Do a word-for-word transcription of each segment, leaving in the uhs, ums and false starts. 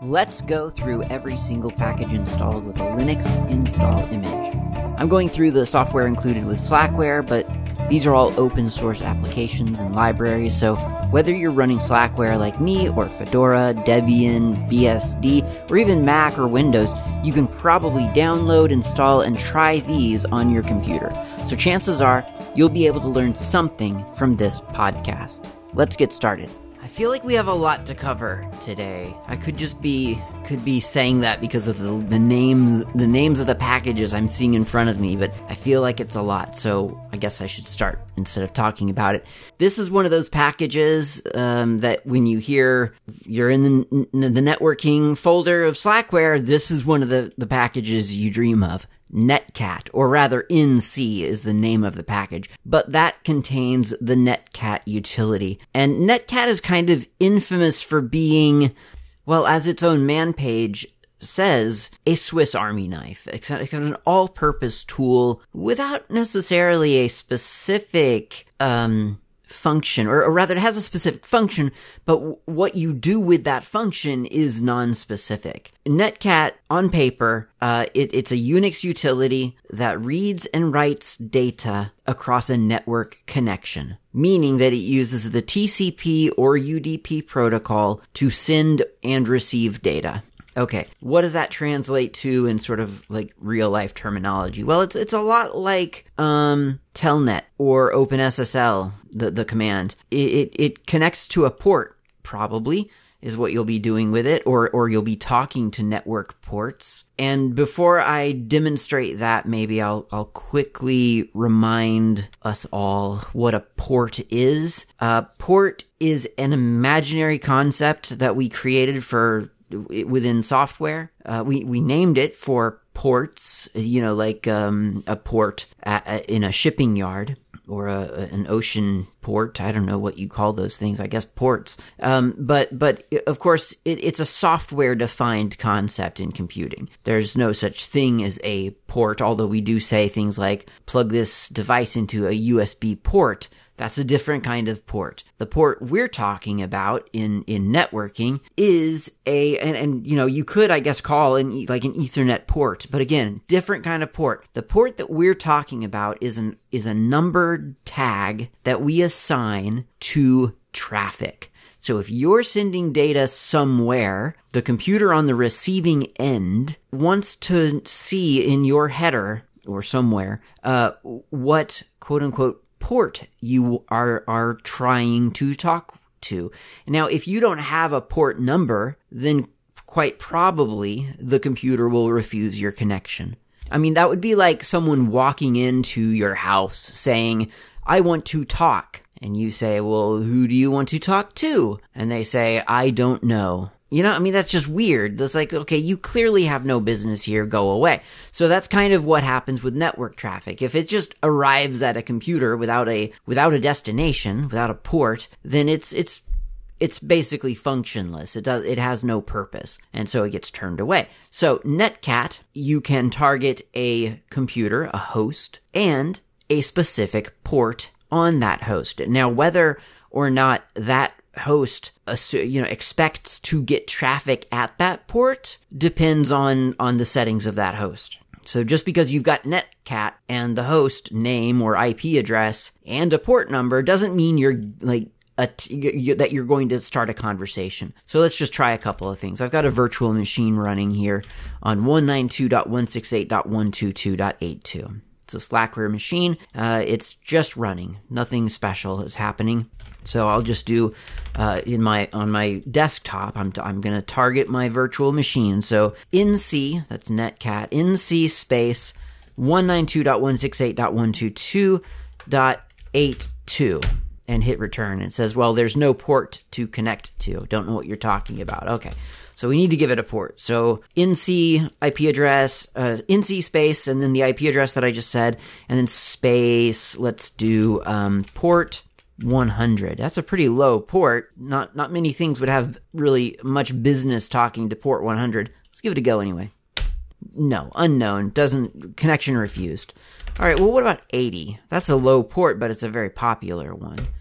Let's go through every single package installed with a Linux install image. I'm going through the software included with Slackware, but these are all open source applications and libraries, so whether you're running Slackware like me, or Fedora, Debian, B S D, or even Mac or Windows, you can probably download, install, and try these on your computer. So chances are, you'll be able to learn something from this podcast. Let's get started. I feel like we have a lot to cover today. I could just be could be saying that because of the, the names the names of the packages I'm seeing in front of me, but I feel like it's a lot, so I guess I should start instead of talking about it. This is one of those packages um, that when you hear you're in the, in the networking folder of Slackware, this is one of the, the packages you dream of. Netcat, or rather N C is the name of the package, but that contains the Netcat utility. And Netcat is kind of infamous for being, well, as its own man page says, a Swiss Army knife. It's an all-purpose tool without necessarily a specific um, function, or, or rather it has a specific function, but w- what you do with that function is non-specific. Netcat, on paper, uh, it, it's a Unix utility that reads and writes data across a network connection, meaning that it uses the T C P or U D P protocol to send and receive data. Okay, what does that translate to in sort of like real life terminology? Well, it's it's a lot like um, Telnet or OpenSSL, the the command. It, it it connects to a port, probably, is what you'll be doing with it, or or you'll be talking to network ports. And before I demonstrate that, maybe I'll I'll quickly remind us all what a port is. Uh, port is an imaginary concept that we created for within software. Uh, we, we named it for ports, you know, like um, a port at, at, in a shipping yard or a, an ocean port. I don't know what you call those things. I guess ports. Um, but, but of course, it, it's a software-defined concept in computing. There's no such thing as a port, although we do say things like plug this device into a U S B port. That's a different kind of port. The port we're talking about in, in networking is a, and, and, you know, you could, I guess, call an, like an Ethernet port, but again, different kind of port. The port that we're talking about is an, is a numbered tag that we assign to traffic. So if you're sending data somewhere, the computer on the receiving end wants to see in your header or somewhere, uh, what quote unquote port you are are trying to talk to. Now, if you don't have a port number, then quite probably the computer will refuse your connection. I mean, that would be like someone walking into your house saying, I want to talk. And you say, well, who do you want to talk to? And they say, I don't know. You know, I mean, that's just weird. That's like, okay, you clearly have no business here, go away. So that's kind of what happens with network traffic. If it just arrives at a computer without a without a destination, without a port, then it's it's it's basically functionless. It does it has no purpose, and so it gets turned away. So Netcat, you can target a computer, a host, and a specific port on that host. Now, whether or not that host you know expects to get traffic at that port depends on on the settings of that host. So just because you've got Netcat and the host name or I P address and a port number doesn't mean you're like a t- you, that you're going to start a conversation. So let's just try a couple of things. I've got a virtual machine running here on one ninety-two dot one sixty-eight dot one twenty-two dot eighty-two. It's a Slackware machine. Uh, it's just running. Nothing special is happening. So I'll just do uh, in my on my desktop. I'm t- I'm going to target my virtual machine. So N C, that's Netcat, N C space one ninety-two dot one sixty-eight dot one twenty-two dot eighty-two and hit return. It says, well, there's no port to connect to. Don't know what you're talking about. Okay. So we need to give it a port. So N C I P address, uh, N C space, and then the I P address that I just said, and then space, let's do um, port one hundred. That's a pretty low port. Not not many things would have really much business talking to port one hundred. Let's give it a go anyway. No, unknown, doesn't, connection refused. All right, well, what about eighty? That's a low port, but it's a very popular one.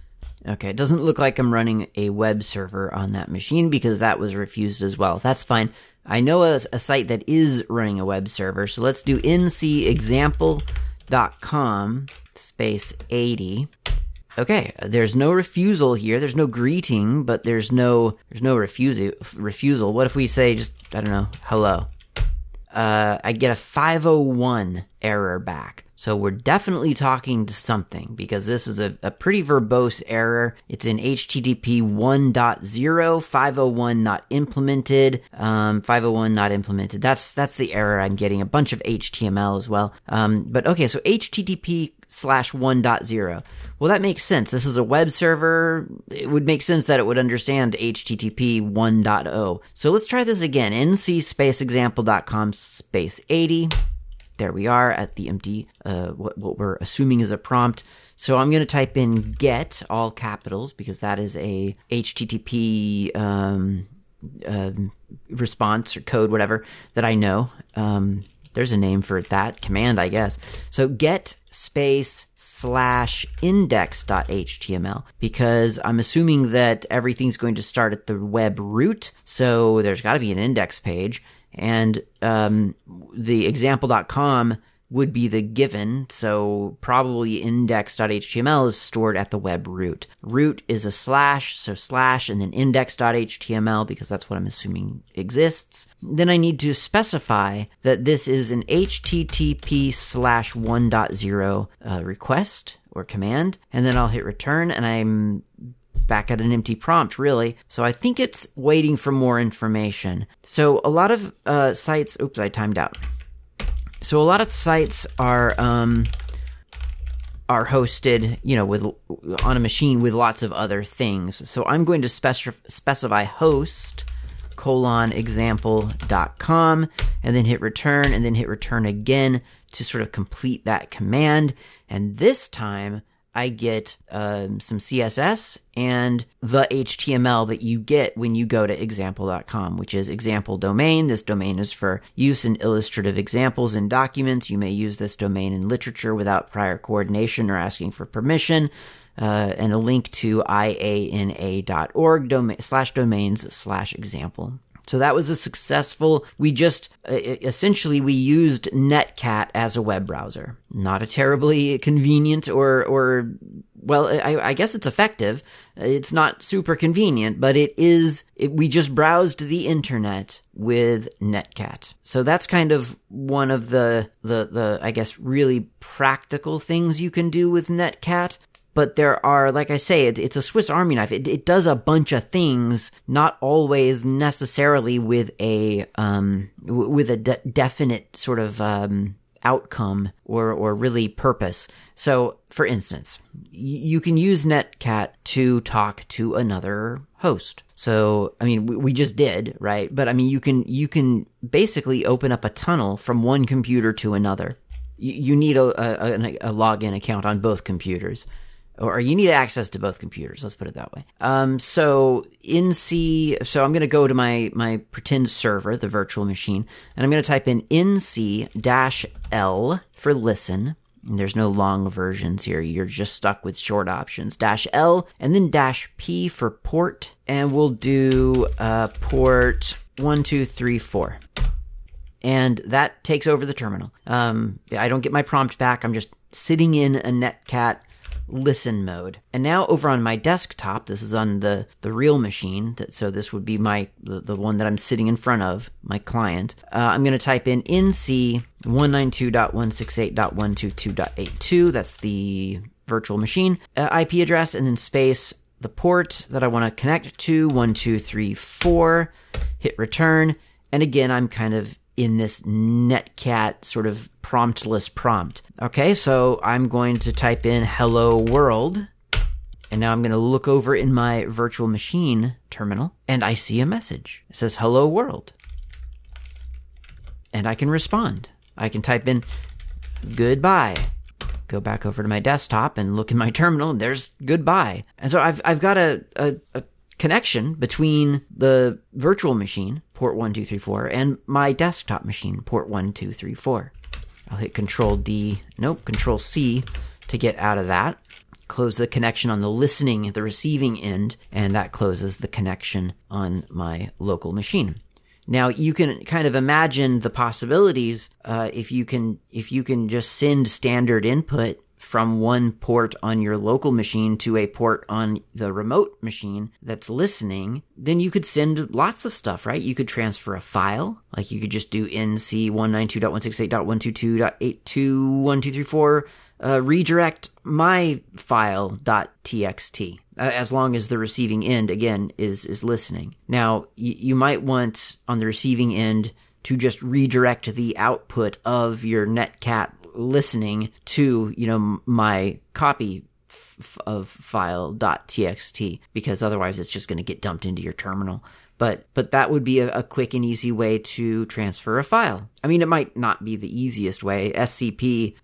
Okay, it doesn't look like I'm running a web server on that machine because that was refused as well. That's fine. I know a, a site that is running a web server, so let's do nc example dot com space eighty. Okay, there's no refusal here. There's no greeting, but there's no there's no refusal. Refusal. What if we say just, I don't know, hello? Uh, I get a five oh one error back. So we're definitely talking to something because this is a, a pretty verbose error. It's in H T T P one point oh, five oh one not implemented, um, five oh one not implemented. That's that's the error I'm getting. A bunch of H T M L as well. Um, but okay, so H T T P slash one point oh. Well, that makes sense. This is a web server. It would make sense that it would understand H T T P one point oh. So let's try this again. nc space example dot com space eighty. There we are at the empty, uh, what, what we're assuming is a prompt. So I'm going to type in get, all capitals, because that is a H T T P um, uh, response or code, whatever, that I know. Um, there's a name for that, command, I guess. So get space slash index.html, because I'm assuming that everything's going to start at the web root, so there's got to be an index page. And um, the example dot com would be the given, so probably index.html is stored at the web root. Root is a slash, so slash, and then index.html, because that's what I'm assuming exists. Then I need to specify that this is an H T T P slash one point oh uh, request or command, and then I'll hit return, and I'm back at an empty prompt, really. So I think it's waiting for more information. So a lot of uh, sites... Oops, I timed out. So a lot of sites are um, are hosted, you know, with on a machine with lots of other things. So I'm going to spec- specify host colon example dot com and then hit return and then hit return again to sort of complete that command. And this time I get um, some C S S and the H T M L that you get when you go to example dot com, which is example domain. This domain is for use in illustrative examples and documents. You may use this domain in literature without prior coordination or asking for permission. Uh, and a link to I A N A dot org domain, slash domains slash example. So that was a successful, we just, uh, essentially we used Netcat as a web browser. Not a terribly convenient or, or well, I, I guess it's effective. It's not super convenient, but it is, it, we just browsed the internet with Netcat. So that's kind of one of the, the, the, I guess, really practical things you can do with Netcat. But there are, like I say, it, it's a Swiss Army knife. It, it does a bunch of things, not always necessarily with a um, w- with a de- definite sort of um, outcome or or really purpose. So, for instance, y- you can use Netcat to talk to another host. So, I mean, we, we just did, right? But I mean, you can you can basically open up a tunnel from one computer to another. You, you need a, a, a, a login account on both computers. Or you need access to both computers. Let's put it that way. Um, so nc, so I'm going to go to my, my pretend server, the virtual machine, and I'm going to type in nc-l for listen. And there's no long versions here. You're just stuck with short options. Dash L and then dash P for port. And we'll do uh, port one, two, three, four. And that takes over the terminal. Um, I don't get my prompt back. I'm just sitting in a Netcat listen mode. And now over on my desktop, this is on the, the real machine, that, so this would be my the, the one that I'm sitting in front of, my client. Uh, I'm going to type in nc one ninety-two dot one sixty-eight dot one twenty-two dot eighty-two. That's the virtual machine uh, I P address, and then space the port that I want to connect to, one two three four, hit return. And again, I'm kind of in this Netcat sort of promptless prompt. Okay, so I'm going to type in hello world, and now I'm going to look over in my virtual machine terminal, and I see a message. It says hello world. And I can respond. I can type in goodbye. Go back over to my desktop and look in my terminal, and there's goodbye. And so I've I've got a, a, a connection between the virtual machine, port one two three four, and my desktop machine, port one two three four. I'll hit Control D, nope, Control C to get out of that. close the connection on the listening, the receiving end, and that closes the connection on my local machine. Now you can kind of imagine the possibilities uh, if you can if you can just send standard input from one port on your local machine to a port on the remote machine that's listening, then you could send lots of stuff, right? You could transfer a file, like you could just do N C one ninety-two dot one sixty-eight dot one twenty-two dot eighty-two dot one two three four uh, redirect my file.txt. As long as the receiving end, again, is is listening. Now, y- you might want, on the receiving end, to just redirect the output of your netcat listening to, you know, my copy f- of file.txt, because otherwise it's just going to get dumped into your terminal. But but that would be a, a quick and easy way to transfer a file. I mean, it might not be the easiest way. S C P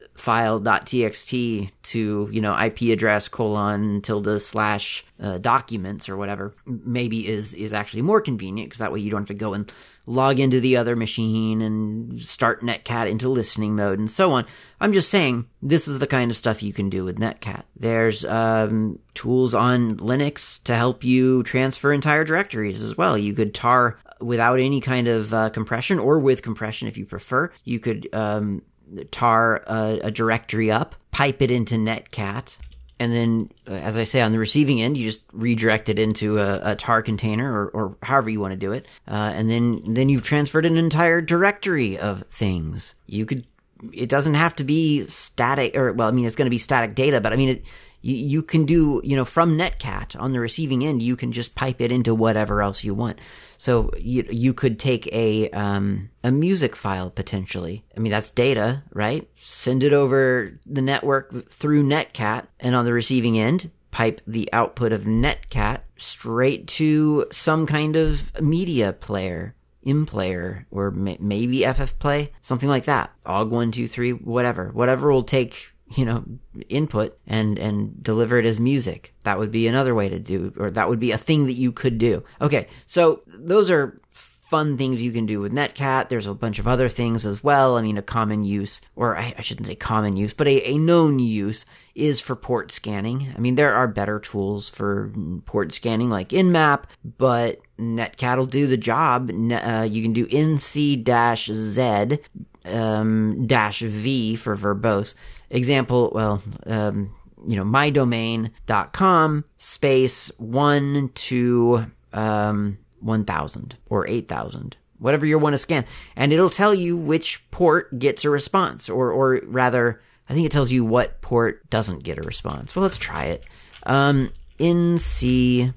file.txt to, you know, I P address colon tilde slash uh, documents or whatever maybe is is actually more convenient, because that way you don't have to go and log into the other machine and start Netcat into listening mode and so on. I'm just saying, this is the kind of stuff you can do with Netcat. There's um, tools on Linux to help you transfer entire directories as well. You could tar without any kind of uh, compression, or with compression if you prefer. You could um, tar a, a directory up, pipe it into Netcat, and then, uh, as I say, on the receiving end, you just redirect it into a, a tar container, or, or however you want to do it, uh, and then then you've transferred an entire directory of things. You could. It doesn't have to be static, or well, I mean, it's going to be static data, but I mean, it, you, you can do, you know, from Netcat on the receiving end, you can just pipe it into whatever else you want. So you you could take a um, a music file potentially. I mean, that's data, right? Send it over the network through Netcat, and on the receiving end, pipe the output of Netcat straight to some kind of media player, MPlayer, or may- maybe F F Play, something like that. O G one two three, whatever. Whatever will take, you know, input and, and deliver it as music. That would be another way to do, or that would be a thing that you could do. Okay, so those are fun things you can do with Netcat. There's a bunch of other things as well. I mean, a common use, or I, I shouldn't say common use, but a, a known use is for port scanning. I mean, there are better tools for port scanning like Nmap, but Netcat will do the job. Uh, you can do N C Z um, dash V for verbose. Example, well, um, you know, my domain dot com space one to um, one thousand or eight thousand, whatever you want to scan. And it'll tell you which port gets a response, or, or rather, I think it tells you what port doesn't get a response. Well, let's try it. Um, N C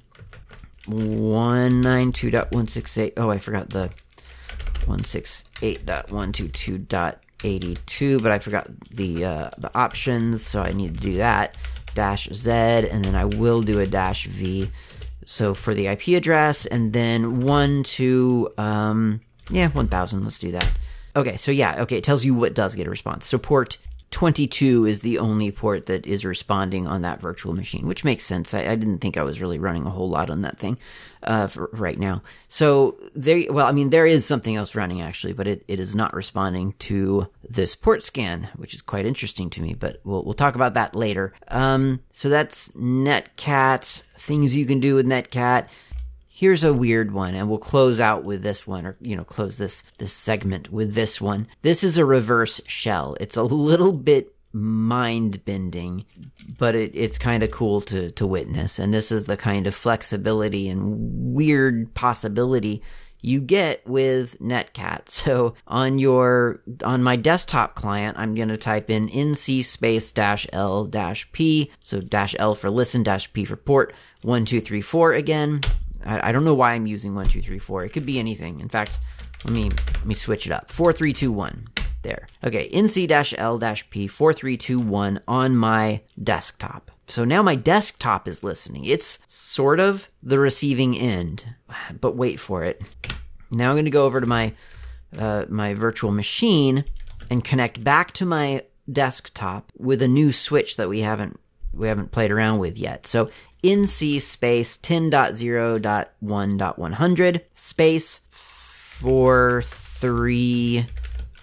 one ninety-two dot one sixty-eight. Oh, I forgot the one sixty-eight dot one twenty-two dot eighty-two, but I forgot the uh, the options, so I need to do that. Dash Z, and then I will do a dash V. So for the I P address, and then one to, um, yeah, one thousand. Let's do that. Okay, so yeah, okay, it tells you what does get a response. So port twenty-two is the only port that is responding on that virtual machine, which makes sense. I, I didn't think I was really running a whole lot on that thing uh, for right now. So there, well, I mean, there is something else running actually, but it, it is not responding to this port scan, which is quite interesting to me, but we'll we'll talk about that later. Um, so that's Netcat, things you can do with Netcat. Here's a weird one, and we'll close out with this one, or, you know, close this, this segment with this one. This is a reverse shell. It's a little bit mind-bending, but it, it's kind of cool to, to witness. And this is the kind of flexibility and weird possibility you get with Netcat. So on your, on my desktop client, I'm going to type in nc space dash l dash p. So dash L for listen, dash P for port, one, two, three, four again. I don't know why I'm using one, two, three, four. It could be anything. In fact, let me let me switch it up. four, three, two, one. There. Okay, nc-l-p four three two one on my desktop. So now my desktop is listening. It's sort of the receiving end, but wait for it. Now I'm going to go over to my uh, my virtual machine and connect back to my desktop with a new switch that we haven't we haven't played around with yet. So nc space ten dot zero dot one dot one hundred space four three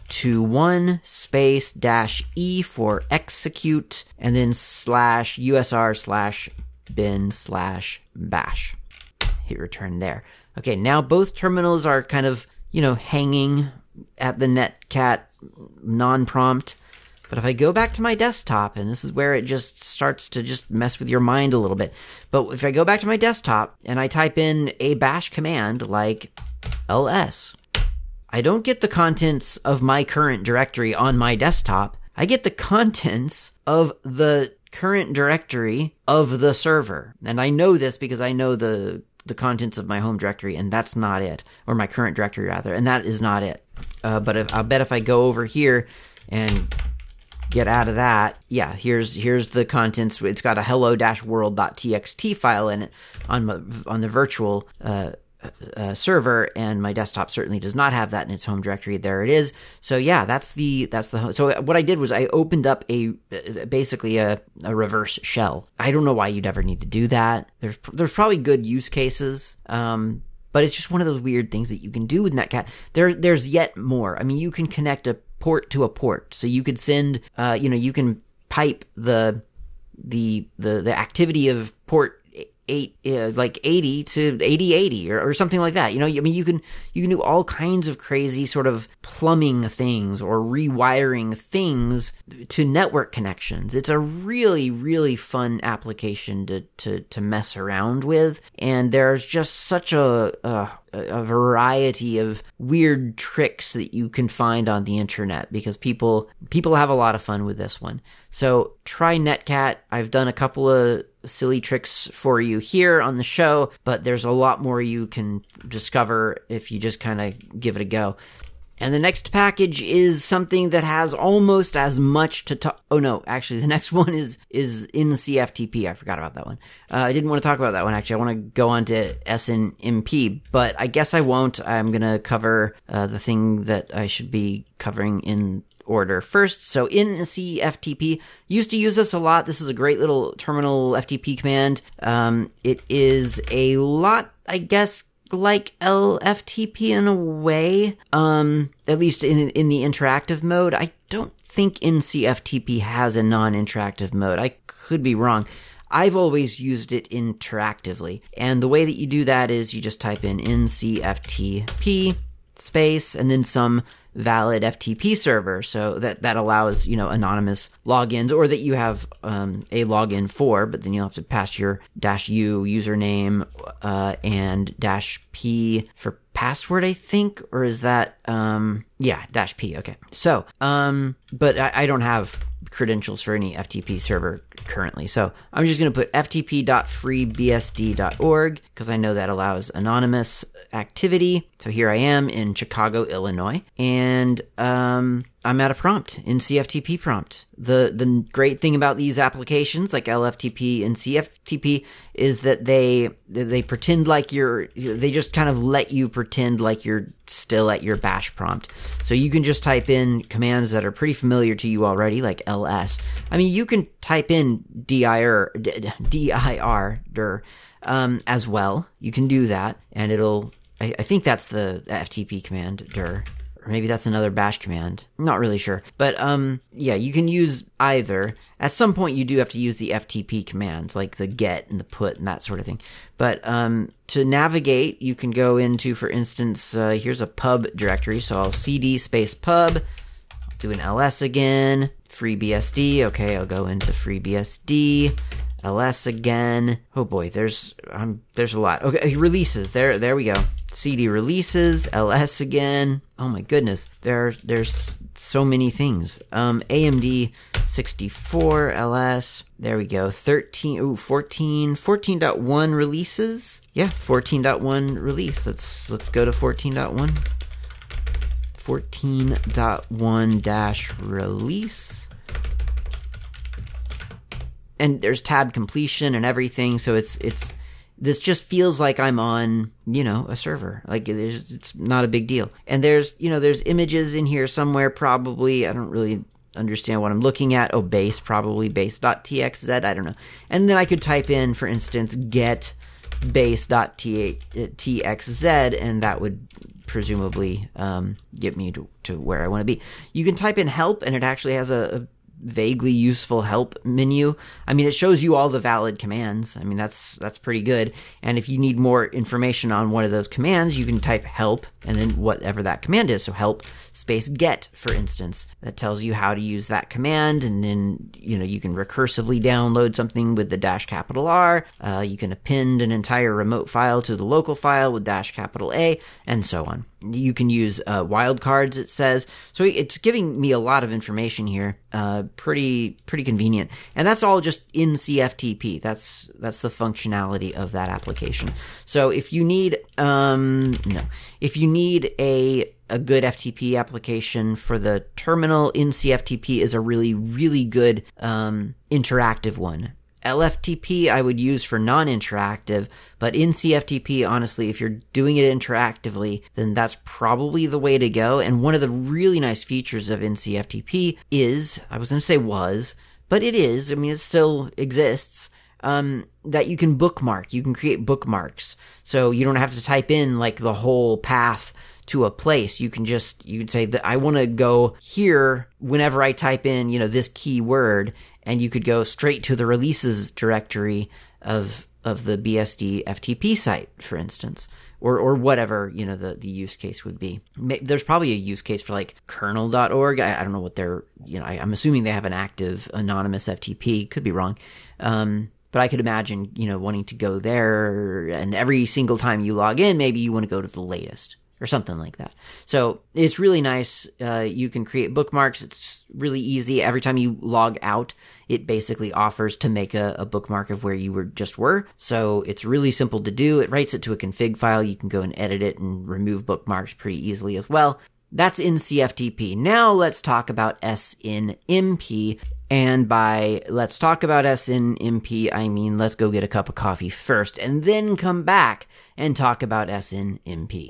two one space dash E for execute, and then slash usr slash bin slash bash. Hit return there. Okay, now both terminals are kind of, you know, hanging at the netcat non-prompt. But if I go back to my desktop, and this is where it just starts to just mess with your mind a little bit. But if I go back to my desktop and I type in a bash command like ls, I don't get the contents of my current directory on my desktop. I get the contents of the current directory of the server. And I know this because I know the the contents of my home directory, and that's not it. Or my current directory, rather, and that is not it. Uh, but if, I'll bet if I go over here and get out of that, yeah, here's here's the contents. It's got a hello-world.txt file in it on my, on the virtual uh, uh, server, and my desktop certainly does not have that in its home directory. There it is. So yeah, that's the that's the. So what I did was I opened up a basically a, a reverse shell. I don't know why you'd ever need to do that. There's there's probably good use cases. Um, But it's just one of those weird things that you can do with Netcat. There, there's yet more. I mean, you can connect a port to a port, so you could send, uh, you know, you can pipe the the the the activity of port eight, uh, like eighty to eighty eighty or, or something like that. You know, I mean, you can you can do all kinds of crazy sort of plumbing things or rewiring things to network connections. It's a really really fun application to to to mess around with, and there's just such a a, a variety of weird tricks that you can find on the internet because people people have a lot of fun with this one. So try Netcat. I've done a couple of silly tricks for you here on the show, but there's a lot more you can discover if you just kind of give it a go. And the next package is something that has almost as much to talk. Oh no, actually the next one is is in C F T P. I forgot about that one. Uh, I didn't want to talk about that one actually. I want to go on to S N M P, but I guess I won't. I'm going to cover uh, the thing that I should be covering in order first. So in C F T P, used to use this a lot. This is a great little terminal F T P command. Um, it is a lot, I guess, like L F T P in a way, um, at least in in the interactive mode. I don't think N C F T P has a non-interactive mode. I could be wrong. I've always used it interactively. And the way that you do that is you just type in N C F T P space and then some valid F T P server, so that that allows, you know, anonymous logins, or that you have um, a login for, but then you'll have to pass your dash u username uh, and dash p for password, I think, or is that um, yeah, dash p. Okay, so um, but I, I don't have credentials for any F T P server currently, so I'm just going to put f t p dot free b s d dot org because I know that allows anonymous activity. So here I am in Chicago, Illinois, and um, I'm at a prompt in C F T P prompt. The the great thing about these applications like L F T P and C F T P is that they they pretend like you're, they just kind of let you pretend like you're still at your bash prompt. So you can just type in commands that are pretty familiar to you already, like ls. I mean, you can type in dir, dir, dir um, as well. You can do that, and it'll, I, I think that's the F T P command, dir. Or maybe that's another bash command. I'm not really sure. But, um, yeah, you can use either. At some point, you do have to use the F T P command, like the get and the put and that sort of thing. But um, to navigate, you can go into, for instance, uh, here's a pub directory. So I'll cd space pub, I'll do an ls again, FreeBSD. Okay, I'll go into FreeBSD. ls again. Oh boy, there's um, there's a lot. Okay, releases. There, there we go. cd releases, ls again. Oh my goodness, there there's so many things. Um, A M D sixty-four ls. There we go. thirteen, ooh, fourteen, fourteen point one releases. Yeah, fourteen point one release. Let's let's go to fourteen point one. fourteen point one dash release. And there's tab completion and everything, so it's it's this just feels like I'm on, you know, a server. Like there's, it's not a big deal. And there's, you know, there's images in here somewhere probably. I don't really understand what I'm looking at. Oh, base, probably base.txz. I don't know. And then I could type in, for instance, get base.txz, and that would presumably um, get me to, to where I want to be. You can type in help, and it actually has a, a vaguely useful help menu. I mean, it shows you all the valid commands. I mean, that's that's pretty good. And if you need more information on one of those commands, you can type help and then whatever that command is. So help space get, for instance. That tells you how to use that command, and then, you know, you can recursively download something with the dash capital R. Uh, you can append an entire remote file to the local file with dash capital A, and so on. You can use uh, wildcards, it says. So it's giving me a lot of information here. Uh, pretty pretty convenient. And that's all just in C F T P. That's that's the functionality of that application. So if you need um no, if you need a a good F T P application for the terminal, in C F T P is a really really good um interactive one. L F T P I would use for non-interactive, but in C F T P, honestly, if you're doing it interactively, then that's probably the way to go. And one of the really nice features of N C F T P is, I was going to say was, but it is, I mean, it still exists, um, that you can bookmark. You can create bookmarks. So you don't have to type in like the whole path to a place. You can just, you can say that I want to go here whenever I type in, you know, this keyword, and you could go straight to the releases directory of of the B S D F T P site, for instance, or or whatever, you know, the, the use case would be. There's probably a use case for like kernel dot org. I, I don't know what they're, you know, I, I'm assuming they have an active anonymous F T P. Could be wrong. Um, but I could imagine, you know, wanting to go there, and every single time you log in, maybe you want to go to the latest, or something like that. So it's really nice. Uh, you can create bookmarks. It's really easy. Every time you log out, it basically offers to make a, a bookmark of where you were just were. So it's really simple to do. It writes it to a config file. You can go and edit it and remove bookmarks pretty easily as well. That's in C F T P. Now let's talk about S N M P. And by let's talk about S N M P, I mean let's go get a cup of coffee first and then come back and talk about S N M P.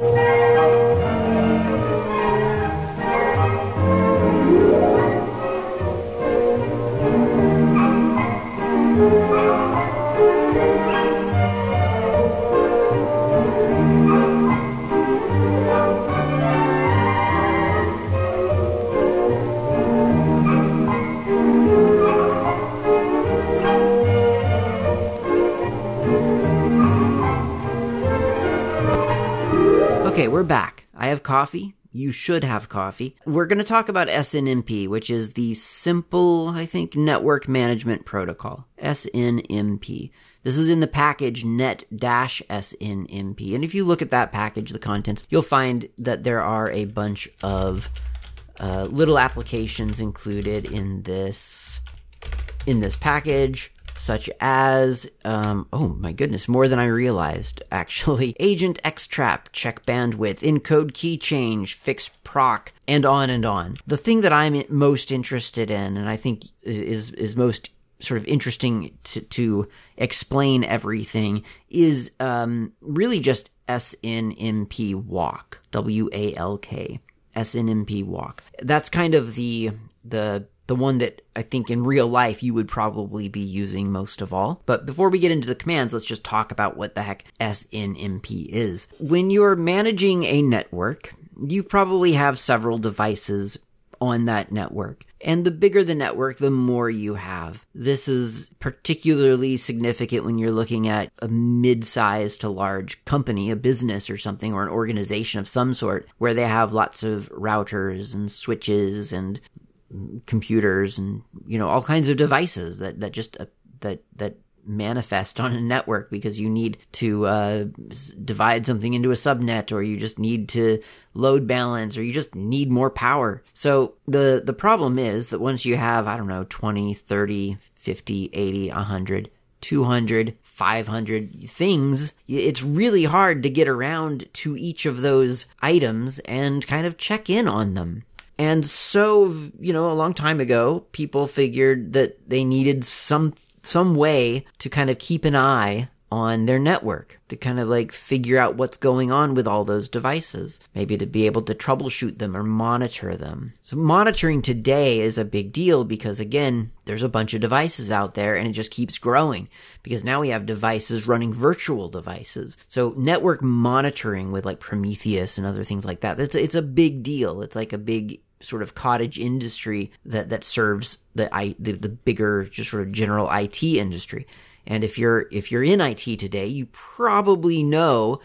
Okay, we're back. I have coffee. You should have coffee. We're going to talk about S N M P, which is the Simple, I think, Network Management Protocol. S N M P. This is in the package net-S N M P. And if you look at that package, the contents, you'll find that there are a bunch of uh, little applications included in this, in this package. Such as, um, oh my goodness, more than I realized, actually. Agent Xtrap, check bandwidth, encode key change, fix proc, and on and on. The thing that I'm most interested in, and I think is is most sort of interesting to, to explain everything, is um, really just S N M P walk, W A L K, S N M P walk. That's kind of the the the one that I think in real life you would probably be using most of all. But before we get into the commands, let's just talk about what the heck S N M P is. When you're managing a network, you probably have several devices on that network. And the bigger the network, the more you have. This is particularly significant when you're looking at a mid-sized to large company, a business or something, or an organization of some sort, where they have lots of routers and switches and computers and, you know, all kinds of devices that, that just, uh, that, that manifest on a network because you need to uh, divide something into a subnet, or you just need to load balance, or you just need more power. So the, the problem is that once you have, I don't know, twenty, thirty, fifty, eighty, one hundred, two hundred, five hundred things, it's really hard to get around to each of those items and kind of check in on them. And so, you know, a long time ago, people figured that they needed some some way to kind of keep an eye on their network to kind of like figure out what's going on with all those devices, maybe to be able to troubleshoot them or monitor them. So monitoring today is a big deal because, again, there's a bunch of devices out there and it just keeps growing because now we have devices running virtual devices. So network monitoring with like Prometheus and other things like that, it's, it's a big deal. It's like a big sort of cottage industry that, that serves the, I, the the bigger just sort of general I T industry. And if you're if you're in I T today, you probably know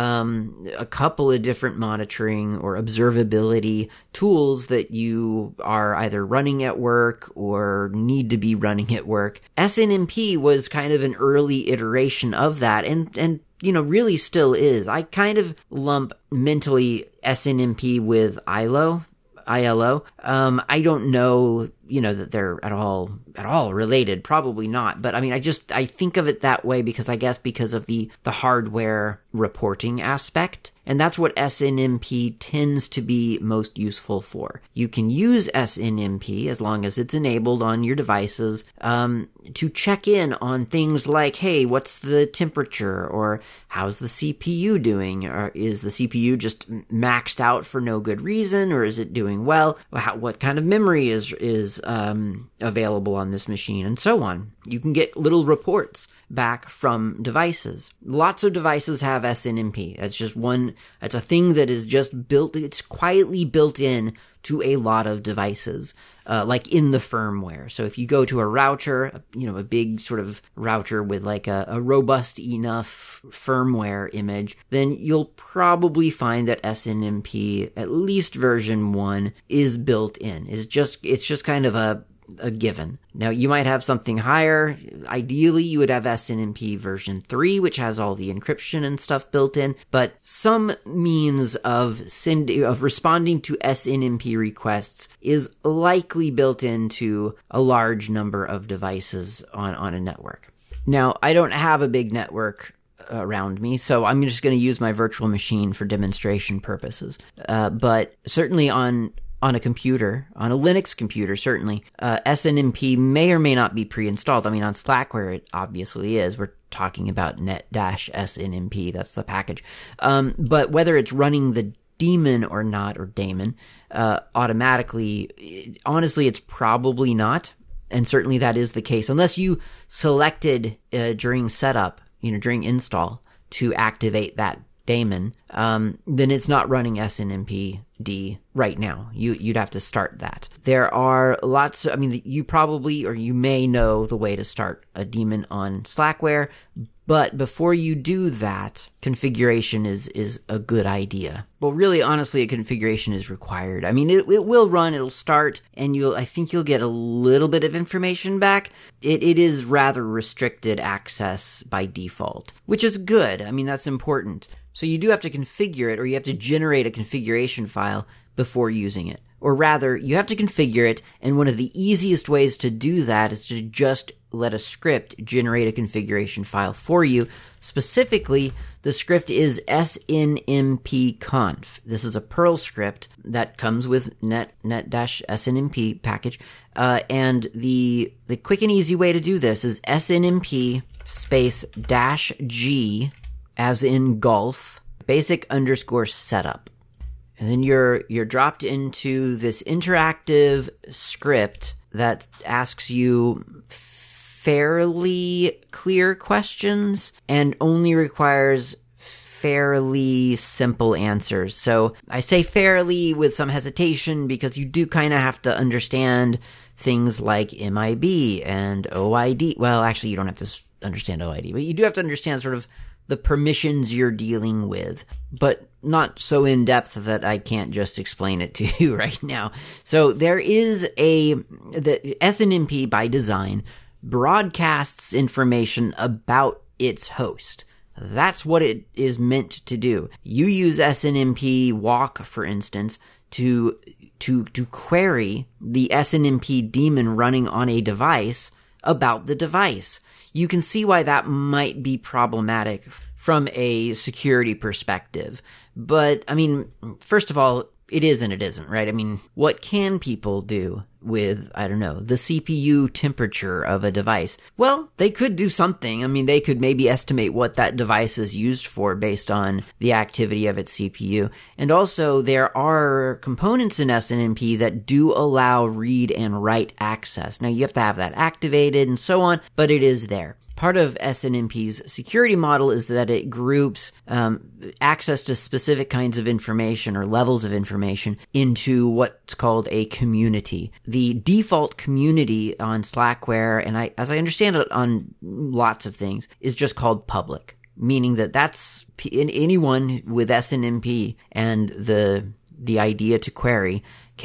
um, a couple of different monitoring or observability tools that you are either running at work or need to be running at work. S N M P was kind of an early iteration of that, and and you know really still is. I kind of lump mentally S N M P with I L O. I L O. Um, I don't know, you know, that they're at all, at all related. Probably not. But I mean, I just, I think of it that way because I guess because of the, the hardware reporting aspect. And that's what S N M P tends to be most useful for. You can use S N M P as long as it's enabled on your devices um, to check in on things like, hey, what's the temperature? Or how's the C P U doing? Or is the C P U just maxed out for no good reason? Or is it doing well? How, what kind of memory is, is um, available on this machine? And so on. You can get little reports back from devices. Lots of devices have S N M P. It's just one, it's a thing that is just built, it's quietly built in to a lot of devices, uh, like in the firmware. So if you go to a router, you know, a big sort of router with like a, a robust enough firmware image, then you'll probably find that S N M P, at least version one, is built in. It's just, it's just kind of a a given. Now, you might have something higher. Ideally, you would have S N M P version three, which has all the encryption and stuff built in, but some means of send, of responding to S N M P requests is likely built into a large number of devices on, on a network. Now, I don't have a big network around me, so I'm just going to use my virtual machine for demonstration purposes. Uh, but certainly on On a computer, on a Linux computer, certainly, uh, S N M P may or may not be pre-installed. I mean, on Slackware, it obviously is. We're talking about net-S N M P. That's the package. Um, but whether it's running the daemon or not, or daemon, uh, automatically, honestly, it's probably not. And certainly that is the case. Unless you selected uh, during setup, you know, during install, to activate that daemon, um, then it's not running S N M P D right now. You, you'd have to start that. There are lots, I mean, you probably, or you may know the way to start a daemon on Slackware, but before you do that, configuration is, is a good idea. Well, really, honestly, a configuration is required. I mean, it, it will run, it'll start, and you'll, I think you'll get a little bit of information back. It, it is rather restricted access by default, which is good. I mean, that's important. So you do have to configure it, or you have to generate a configuration file before using it. Or rather, you have to configure it, and one of the easiest ways to do that is to just let a script generate a configuration file for you. Specifically, the script is S N M P conf. This is a Perl script that comes with net net-S N M P package. Uh, and the the quick and easy way to do this is S N M P space dash G, as in golf, basic underscore setup. And then you're you're dropped into this interactive script that asks you fairly clear questions and only requires fairly simple answers. So I say fairly with some hesitation because you do kind of have to understand things like M I B and O I D. Well, actually, you don't have to understand O I D, but you do have to understand sort of the permissions you're dealing with, but not so in depth that I can't just explain it to you right now. So there is a, the S N M P by design broadcasts information about its host. That's what it is meant to do. You use S N M P walk, for instance, to to to query the S N M P daemon running on a device about the device. You can see why that might be problematic from a security perspective. But, I mean, first of all, it is and it isn't, right? I mean, what can people do with, I don't know, the C P U temperature of a device? Well, they could do something. I mean, they could maybe estimate what that device is used for based on the activity of its C P U. And also, there are components in S N M P that do allow read and write access. Now, you have to have that activated and so on, but it is there. Part of S N M P's security model is that it groups um, access to specific kinds of information or levels of information into what's called a community. The default community on Slackware, and I, as I understand it on lots of things, is just called public, meaning that that's anyone with S N M P and the the idea to query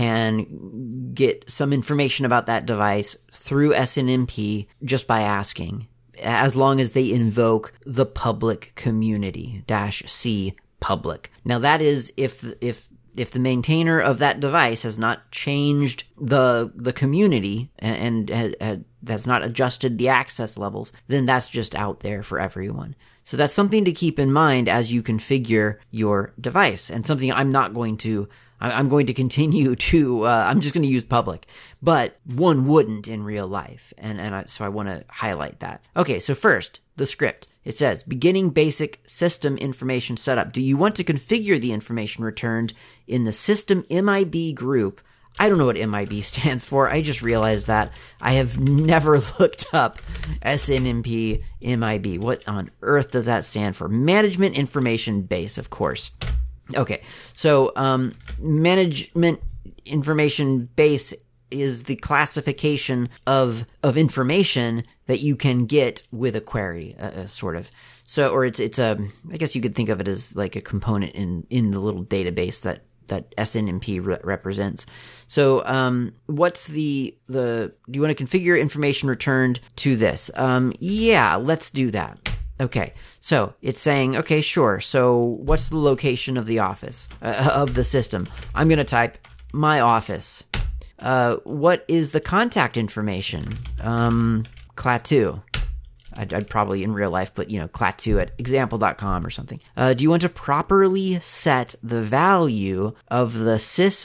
can get some information about that device through S N M P just by asking, as long as they invoke the public community dash C public. Now that is if if if the maintainer of that device has not changed the the community and, and, and has not adjusted the access levels, then that's just out there for everyone. So that's something to keep in mind as you configure your device, and something I'm not going to I'm going to continue to, uh, I'm just going to use public, but one wouldn't in real life. And, and I, so I want to highlight that. Okay. So first, the script. It says beginning basic system information setup. Do you want to configure the information returned in the system M I B group? I don't know what M I B stands for. I just realized that. I have never looked up S N M P M I B. What on earth does that stand for? Management Information Base, of course. Okay, so um, management information base is the classification of of information that you can get with a query, uh, sort of. So, or it's it's a, I guess you could think of it as like a component in in the little database that that S N M P re- represents. So, um, what's the the? Do you want to configure information returned to this? Um, yeah, let's do that. Okay, so it's saying, okay, sure. So what's the location of the office, uh, of the system? I'm going to type my office. Uh, what is the contact information? Um, Klaatu. I'd, I'd probably in real life put, you know, Klaatu at example dot com or something. Uh, do you want to properly set the value of the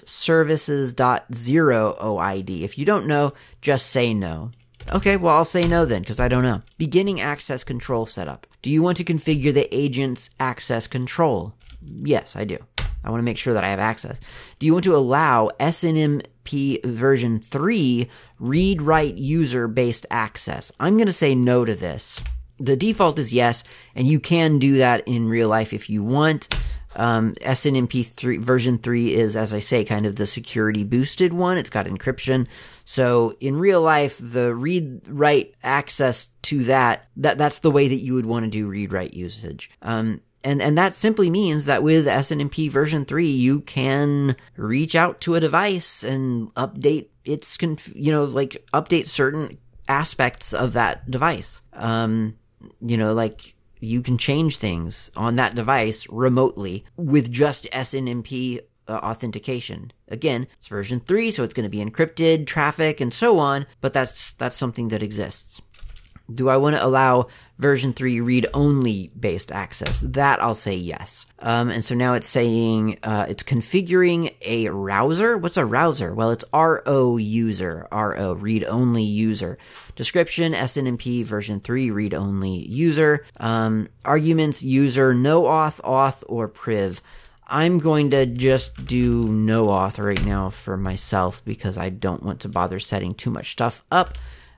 sysservices.zero O I D? If you don't know, just say no. Okay, well, I'll say no then, because I don't know. Beginning access control setup. Do you want to configure the agent's access control? Yes, I do. I want to make sure that I have access. Do you want to allow S N M P version three read-write user-based access? I'm going to say no to this. The default is yes, and you can do that in real life if you want. Um, S N M P three, version three is, as I say, kind of the security boosted one. It's got encryption. So in real life, the read-write access to that, that that's the way that you would want to do read-write usage. Um, and, and that simply means that with S N M P version three, you can reach out to a device and update its, conf- you know, like update certain aspects of that device. Um, you know, like, you can change things on that device remotely with just S N M P uh, authentication. Again, it's version three, so it's going to be encrypted, traffic, and so on, but that's that's something that exists. Do I want to allow version three read-only based access? That I'll say yes. Um, and so now it's saying uh, it's configuring a rouser. What's a rouser? Well, it's R O user, R O, read-only user. Description, S N M P version three, read-only user. Um, arguments, user, no auth, auth, or priv. I'm going to just do no auth right now for myself because I don't want to bother setting too much stuff up.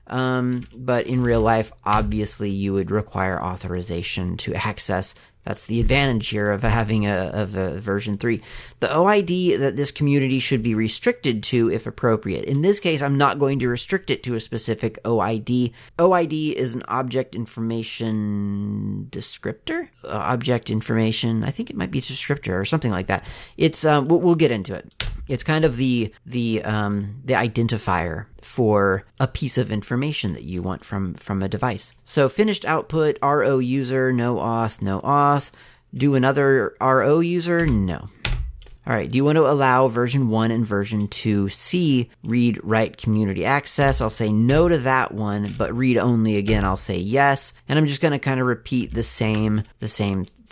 Um, but in real life, obviously, you would require authorization to access. That's the advantage here of having a, of a version three. The O I D that this community should be restricted to if appropriate. In this case, I'm not going to restrict it to a specific O I D. O I D is an object information descriptor? Uh, object information, I think it might be descriptor or something like that. It's, um, we'll, we'll get into it. It's kind of the the um, the identifier for a piece of information that you want from, from a device. So finished output, R O user, no auth, no auth. Do another R O user? No. All right, do you want to allow version one and version two C read-write community access? I'll say no to that one, but read-only again, I'll say yes. And I'm just going to kind of repeat the same the same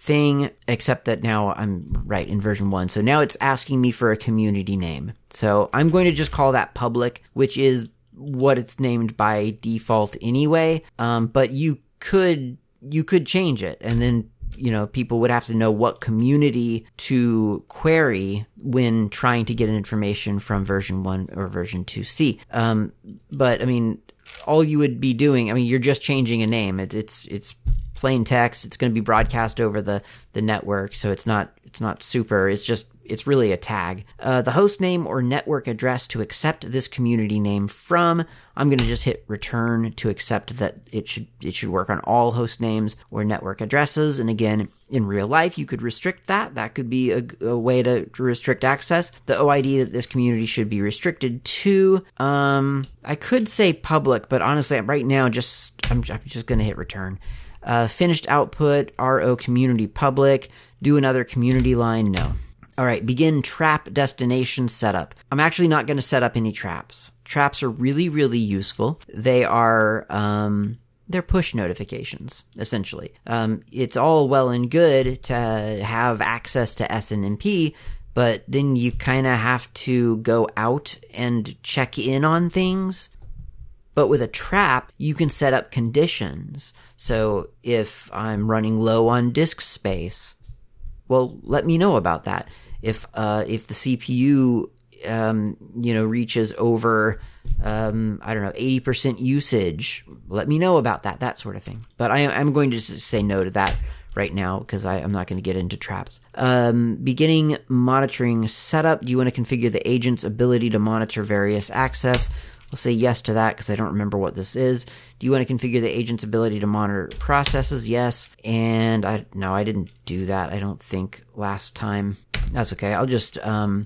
thing, except that now I'm right in version one. So now it's asking me for a community name. So I'm going to just call that public, which is what it's named by default anyway. Um, but you could you could change it, and then you know people would have to know what community to query when trying to get information from version one or version two C. Um, but I mean, all you would be doing, I mean, you're just changing a name. It, it's it's plain text. It's going to be broadcast over the the network, so it's not it's not super. It's just it's really a tag. Uh, the host name or network address to accept this community name from. I'm going to just hit return to accept that it should it should work on all host names or network addresses. And again, in real life, you could restrict that. That could be a, a way to, to restrict access. The O I D that this community should be restricted to. Um, I could say public, but honestly, right now, just I'm, I'm just going to hit return. Uh, finished output, R O community public. Do another community line? No. All right, begin trap destination setup. I'm actually not going to set up any traps. Traps are really, really useful. They are, um, they're push notifications, essentially. Um, it's all well and good to have access to S N M P, but then you kind of have to go out and check in on things. But with a trap, you can set up conditions. So if I'm running low on disk space, well, let me know about that. If uh, if the C P U um, you know reaches over um, I don't know eighty percent usage, let me know about that. That sort of thing. But I, I'm going to just say no to that right now because I'm not going to get into traps. Um, beginning monitoring setup. Do you want to configure the agent's ability to monitor various access? I'll say yes to that because I don't remember what this is. Do you want to configure the agent's ability to monitor processes? Yes. And I no, I didn't do that, I don't think, last time. That's okay. I'll just um,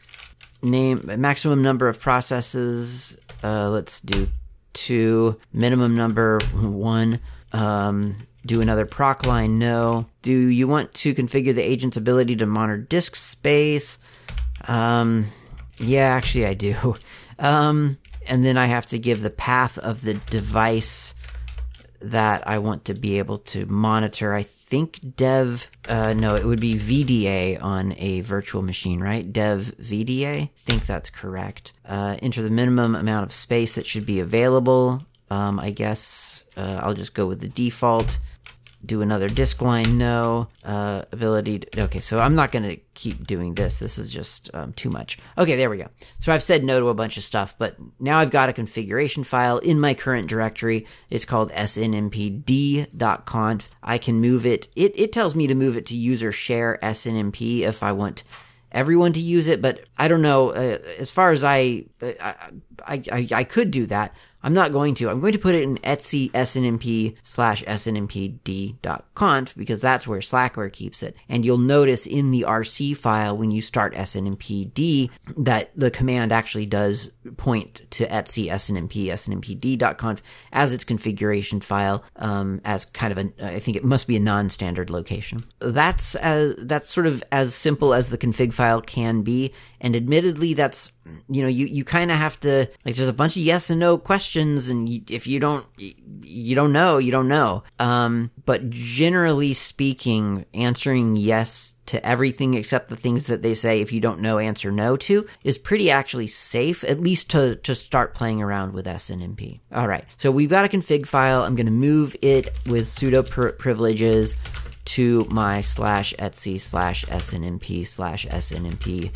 name maximum number of processes. Uh, let's do two. Minimum number one. Um, do another proc line? No. Do you want to configure the agent's ability to monitor disk space? Um, yeah, actually I do. Um... And then I have to give the path of the device that I want to be able to monitor. I think dev, uh, no, it would be V D A on a virtual machine, right? Dev V D A? I think that's correct. Uh, enter the minimum amount of space that should be available. Um, I guess uh, I'll just go with the default. Do another disk line, no. Uh, ability to, okay, so I'm not going to keep doing this. This is just um, too much. Okay, there we go. So I've said no to a bunch of stuff, but now I've got a configuration file in my current directory. It's called S N M P D dot conf. I can move it. It, it tells me to move it to user share S N M P if I want everyone to use it, but I don't know. Uh, as far as I, I, I, I, I could do that. I'm not going to. I'm going to put it in Etsy snmp slash snmpd dot conf because that's where Slackware keeps it. And you'll notice in the R C file when you start snmpd that the command actually does point to Etsy snmp snmpd dot conf as its configuration file, um, as kind of a, I think it must be a non-standard location. That's as, that's sort of as simple as the config file can be. And admittedly, that's, you know, you, you kind of have to, like, there's a bunch of yes and no questions, and you, if you don't, you don't know, you don't know. Um, but generally speaking, answering yes to everything except the things that they say if you don't know, answer no to, is pretty actually safe, at least to, to start playing around with S N M P. All right, so we've got a config file. I'm going to move it with sudo pr- privileges to my slash etsy slash snmp slash snmp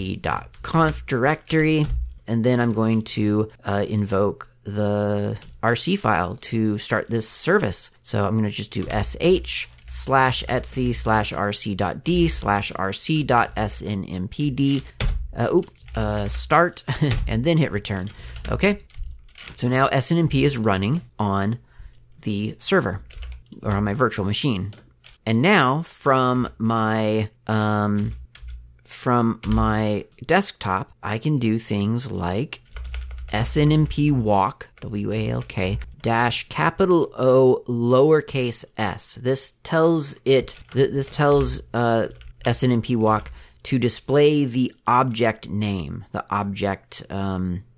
d.conf directory, and then I'm going to uh, invoke the R C file to start this service. So I'm going to just do sh slash etsy slash rc.d slash rc.snmpd, uh, oop, uh, start, and then hit return. Okay, so now S N M P is running on the server, or on my virtual machine. And now from my... Um, From my desktop, I can do things like snmp walk, W A L K, dash capital O lowercase s. This tells it, th- this tells uh, snmp walk to display the object name, the object um,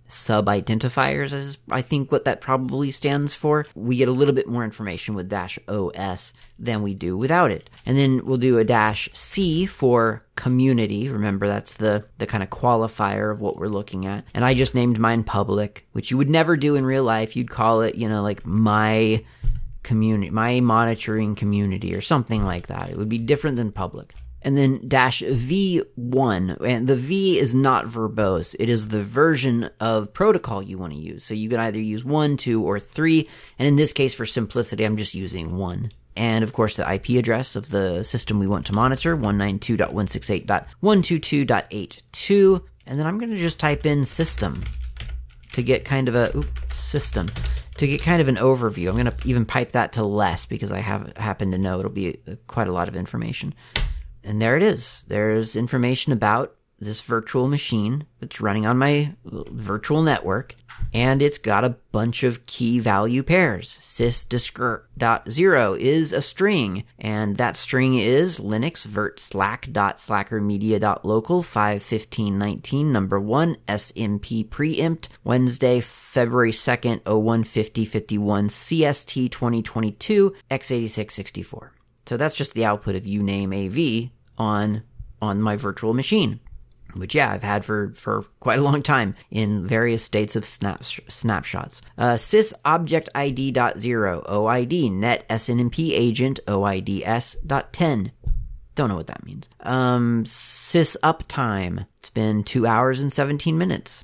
sub-identifiers is, I think, what that probably stands for. We get a little bit more information with dash O S than we do without it. And then we'll do a dash C for community. Remember, that's the, the kind of qualifier of what we're looking at. And I just named mine public, which you would never do in real life. You'd call it, you know, like my community, my monitoring community or something like that. It would be different than public. And then dash V one, and the V is not verbose. It is the version of protocol you want to use. So you can either use one, two, or three. And in this case, for simplicity, I'm just using one. And of course, the I P address of the system we want to monitor, one ninety-two dot one sixty-eight dot one twenty-two dot eighty-two. And then I'm going to just type in system to get kind of a, oops, system, to get kind of an overview. I'm going to even pipe that to less because I have happen to know it'll be quite a lot of information. And there it is. There's information about this virtual machine that's running on my virtual network, and it's got a bunch of key value pairs. sysdiscrt dot zero is a string, and that string is Linux virt slack dot slackermedia dot local five fifteen nineteen number one S M P preempt Wednesday February second oh one fifty fifty-one C S T twenty twenty-two x eighty-six sixty-four. So that's just the output of uname A V on on my virtual machine, which, yeah, I've had for, for quite a long time in various states of snap, snapshots. Uh, sysobjectid dot zero, O I D, net S N M P agent, O I D S dot ten. Don't know what that means. Um, sysuptime, it's been two hours and seventeen minutes.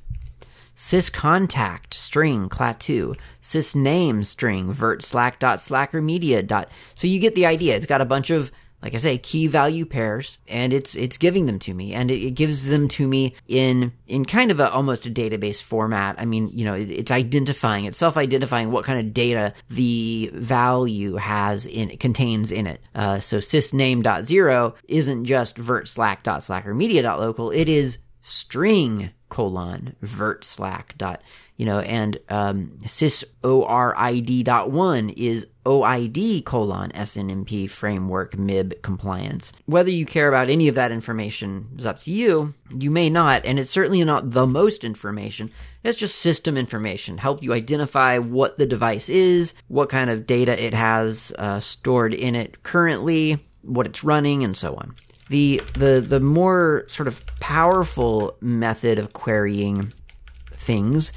Syscontact string clat two, sysname string virt slack dot slackermedia dot. So you get the idea. It's got a bunch of, like I say, key value pairs, and it's it's giving them to me, and it, it gives them to me in in kind of a almost a database format. I mean, you know, it, it's identifying, it's self-identifying what kind of data the value has in it, contains in it. Uh, so sysname dot zero isn't just virt slack dot slackermedia dot local. It is string colon virt slack dot, you know, and um, sysorid dot one is O I D colon S N M P framework M I B compliance. Whether you care about any of that information is up to you. You may not, and it's certainly not the most information. It's just system information, help you identify what the device is, what kind of data it has uh, stored in it currently, what it's running, and so on. The the the more sort of powerful method of querying things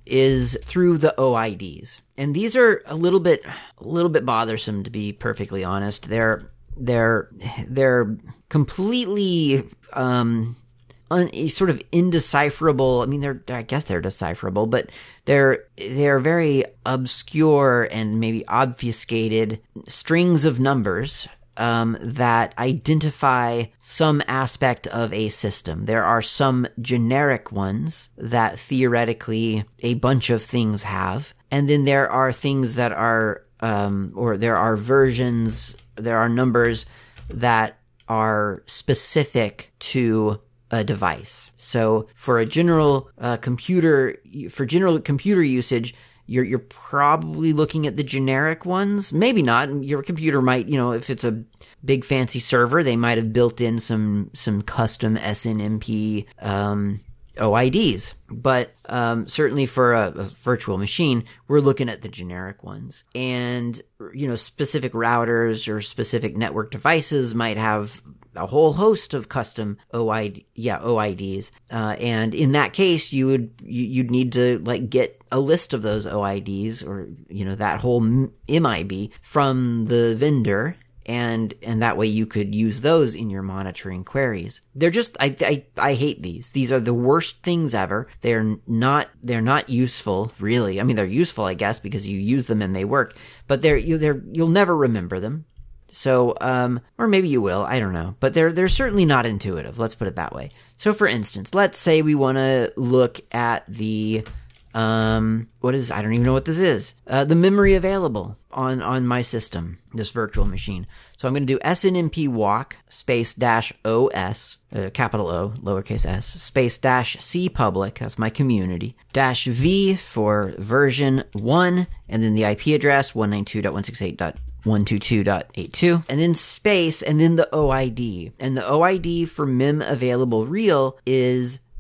is through the O I Ds. And these are a little bit a little bit bothersome, to be perfectly honest. They're they're they're completely um un, sort of indecipherable. I mean, they're I guess they're decipherable, but they're they're very obscure and maybe obfuscated strings of numbers Um, that identify some aspect of a system. There are some generic ones that theoretically a bunch of things have, and then there are things that are, um, or there are versions, there are numbers that are specific to a device. So for a general uh, computer, for general computer usage, You're you're probably looking at the generic ones. Maybe not. Your computer might, you know, if it's a big fancy server, they might have built in some some custom S N M P um, O I Ds. But um, certainly for a, a virtual machine, we're looking at the generic ones. And, you know, specific routers or specific network devices might have a whole host of custom O I D, yeah, O I Ds. Uh, and in that case, you would, you, you'd need to like get a list of those O I Ds, or, you know, that whole M I B from the vendor. And, and that way you could use those in your monitoring queries. They're just, I, I, I hate these. These are the worst things ever. They're not, they're not useful, really. I mean, they're useful, I guess, because you use them and they work, but they're, you, they're, you'll never remember them. So, um, or maybe you will, I don't know, but they're, they're certainly not intuitive. Let's put it that way. So for instance, let's say we want to look at the, um, what is, I don't even know what this is, uh, the memory available on, on my system, this virtual machine. So I'm going to do S N M P walk space dash O S, uh, capital O, lowercase s, space dash C public, that's my community, dash V for version one, and then the I P address, one ninety-two dot one sixty-eight dot one twenty-two dot eighty-two, and then space, and then the O I D. And the O I D for mem available real is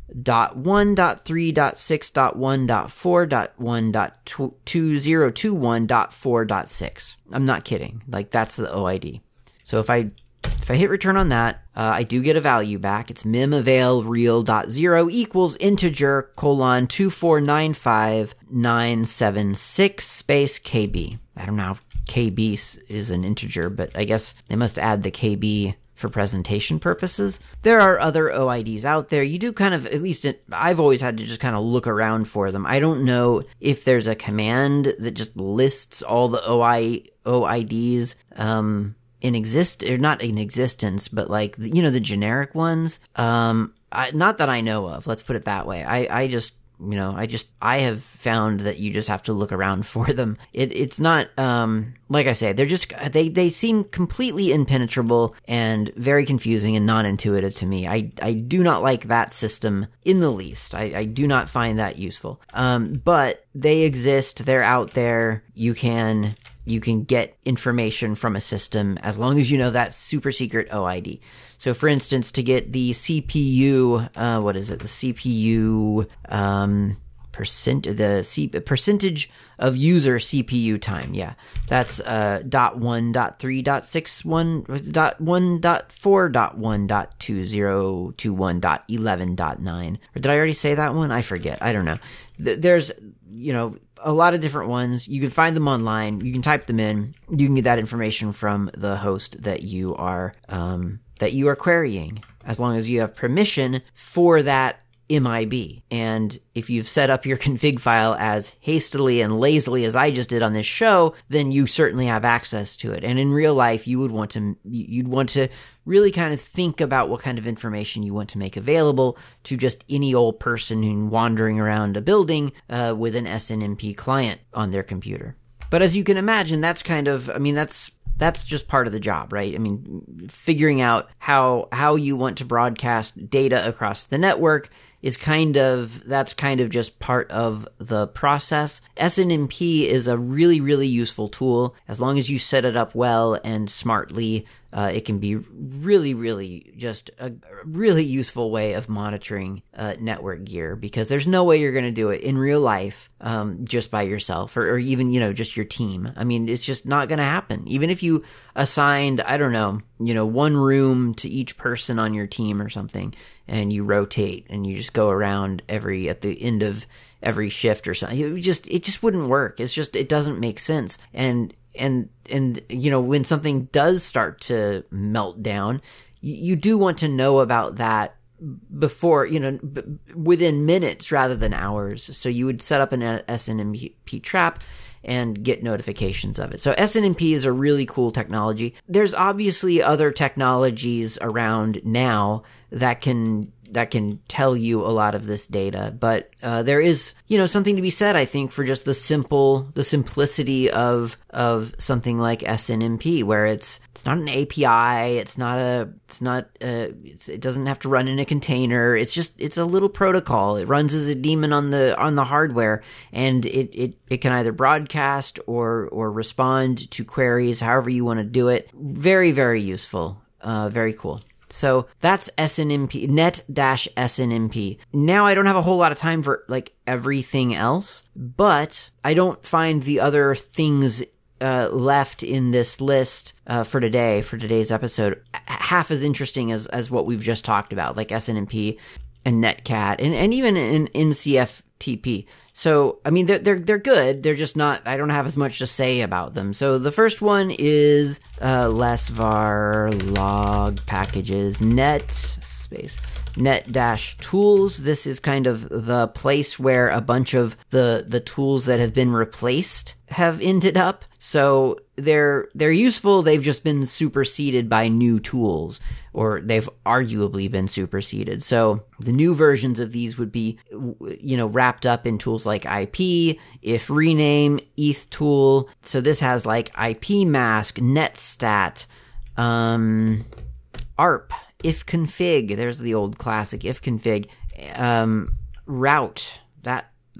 dot one dot three dot six dot one dot four dot one dot two zero two one dot four dot six. I'm not kidding. Like, that's the O I D. So if I if I hit return on that, uh, I do get a value back. It's memavail real dot zero equals integer colon two four nine five nine seven six space K B. I don't know how K B is an integer, but I guess they must add the K B for presentation purposes. There are other O I Ds out there. You do kind of, at least it, I've always had to just kind of look around for them. I don't know if there's a command that just lists all the O I, O I Ds um, in exist, or not in existence, but like, you know, the generic ones. Um, I, not that I know of, let's put it that way. I, I just, you know, I just, I have found that you just have to look around for them. It, it's not, um, like I say, they're just, they, they seem completely impenetrable and very confusing and non-intuitive to me. I, I do not like that system in the least. I, I do not find that useful. Um, but they exist. They're out there. You can, you can get information from a system as long as you know that super secret O I D. So, for instance, to get the C P U, uh, what is it? The C P U um, percent, the C, percentage of user C P U time. Yeah, that's uh, dot one dot three dot six one dot one dot four dot one dot two zero two one dot eleven dot nine. Or did I already say that one? I forget. I don't know. There's, you know, a lot of different ones. You can find them online. You can type them in. You can get that information from the host that you are um, that you are querying, as long as you have permission for that M I B. And if you've set up your config file as hastily and lazily as I just did on this show, then you certainly have access to it. And in real life, you would want to you'd want to really kind of think about what kind of information you want to make available to just any old person wandering around a building uh, with an S N M P client on their computer. But as you can imagine, that's kind of, I mean, that's That's just part of the job, right? I mean, figuring out how how you want to broadcast data across the network is kind of, that's kind of just part of the process. S N M P is a really, really useful tool. As long as you set it up well and smartly, uh, it can be really, really just a really useful way of monitoring uh, network gear, because there's no way you're going to do it in real life um, just by yourself, or, or even, you know, just your team. I mean, it's just not going to happen. Even if you assigned, I don't know, you know, one room to each person on your team or something, and you rotate and you just go around every, at the end of every shift or something, it just, it just wouldn't work. It's just, it doesn't make sense. And, and, and, you know, when something does start to melt down, you, you do want to know about that before, you know, b- within minutes rather than hours. So you would set up an S N M P trap and get notifications of it. So S N M P is a really cool technology. There's obviously other technologies around now that can that can tell you a lot of this data, but uh, there is, you know, something to be said, I think, for just the simple, the simplicity of of something like S N M P, where it's it's not an A P I, it's not a, it's not a, it's, it doesn't have to run in a container. It's just, it's a little protocol. It runs as a daemon on the on the hardware, and it it it can either broadcast or or respond to queries, however you want to do it. Very, very useful. Uh, very cool. So that's S N M P, net-S N M P. Now I don't have a whole lot of time for like everything else, but I don't find the other things uh, left in this list uh, for today, for today's episode, half as interesting as, as what we've just talked about, like S N M P and Netcat, and, and even in N C F T P. So, I mean, they're, they're, they're good. They're just not, I don't have as much to say about them. So the first one is uh, lessvar log packages net space net dash tools. This is kind of the place where a bunch of the, the tools that have been replaced have ended up. So they're, they're useful. They've just been superseded by new tools, or they've arguably been superseded. So the new versions of these would be, you know, wrapped up in tools like I P, if rename, eth tool. So this has like I P mask, netstat, um, A R P, if config. There's the old classic if config, um, route. That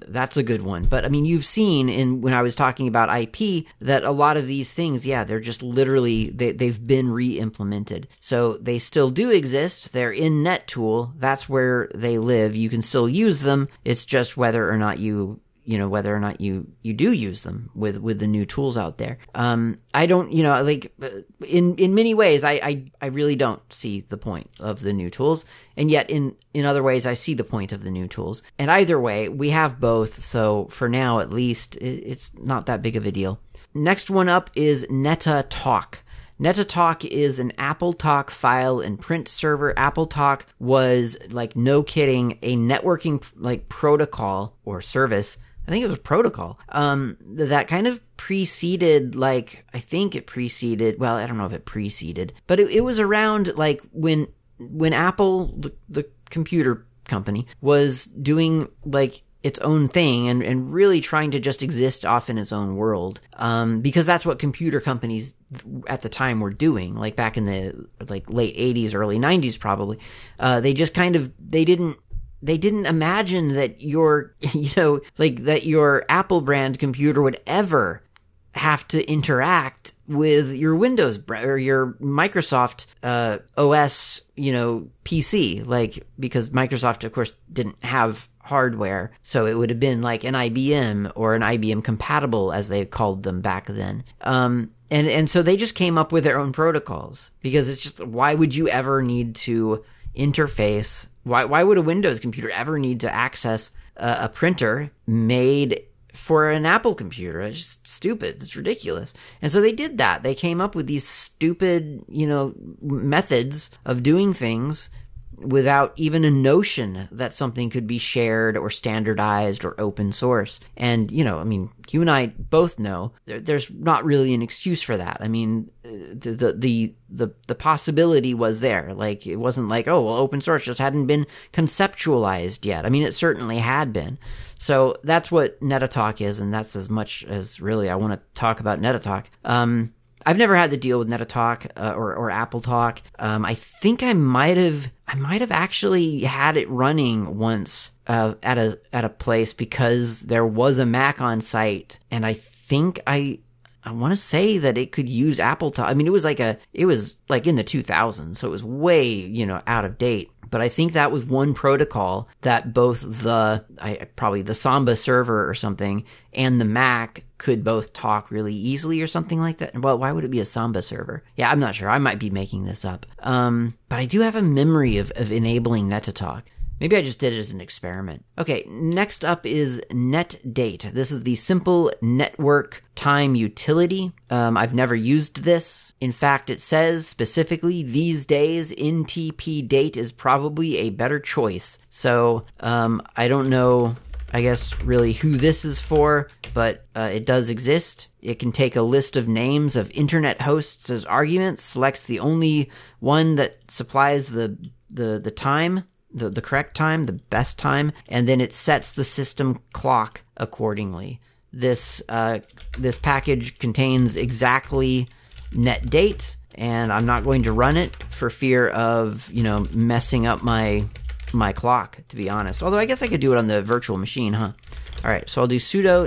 that's a good one. But I mean, you've seen in when I was talking about I P that a lot of these things, yeah, they're just literally, they, they've been re-implemented. So they still do exist. They're in NetTool. That's where they live. You can still use them. It's just whether or not you you know, whether or not you, you do use them with, with the new tools out there. Um, I don't, you know, like in, in many ways, I, I, I really don't see the point of the new tools. And yet in, in other ways, I see the point of the new tools. And either way, we have both. So for now, at least, it, it's not that big of a deal. Next one up is NetaTalk. NetaTalk is an AppleTalk file and print server. AppleTalk was, like, no kidding, a networking, like, protocol or service. I think it was protocol, um, that kind of preceded, like, I think it preceded, well, I don't know if it preceded, but it, it was around, like, when, when Apple, the, the computer company, was doing, like, its own thing and, and really trying to just exist off in its own world. Um, because that's what computer companies at the time were doing, like back in the, like, late eighties, early nineties, probably. Uh, they just kind of, they didn't, They didn't imagine that your, you know, like that your Apple brand computer would ever have to interact with your Windows or your Microsoft uh, O S, you know, P C, like, because Microsoft, of course, didn't have hardware, so it would have been like an I B M or an I B M compatible, as they called them back then. Um, and and so they just came up with their own protocols, because it's just, why would you ever need to interface? Why why would a Windows computer ever need to access a, a printer made for an Apple computer? It's just stupid. It's ridiculous. And so they did that. They came up with these stupid, you know, methods of doing things without even a notion that something could be shared or standardized or open source. And, you know, I mean, you and I both know there, there's not really an excuse for that. I mean, the, the, the, the, the possibility was there. Like, it wasn't like, oh, well, open source just hadn't been conceptualized yet. I mean, it certainly had been. So that's what NetaTalk is, and that's as much as really I want to talk about NetaTalk. Um, I've never had to deal with NetaTalk uh, or, or AppleTalk. Um, I think I might have, I might have actually had it running once uh, at a at a place, because there was a Mac on site, and I think I, I want to say that it could use AppleTalk. I mean, it was like a, it was like in the two thousands, so it was way, you know, out of date. But I think that was one protocol that both the, I, probably the Samba server or something and the Mac could both talk really easily or something like that. Well, why would it be a Samba server? Yeah, I'm not sure. I might be making this up. Um, but I do have a memory of, of enabling NetaTalk. Maybe I just did it as an experiment. Okay, next up is NetDate. This is the simple network time utility. Um, I've never used this. In fact, it says specifically, these days, N T P date is probably a better choice. So um, I don't know, I guess, really who this is for, but uh, it does exist. It can take a list of names of internet hosts as arguments, selects the only one that supplies the the, the time, the, the correct time, the best time, and then it sets the system clock accordingly. This uh, this package contains exactly NetDate, and I'm not going to run it for fear of, you know, messing up my my clock, to be honest. Although I guess I could do it on the virtual machine, huh? All right, so I'll do sudo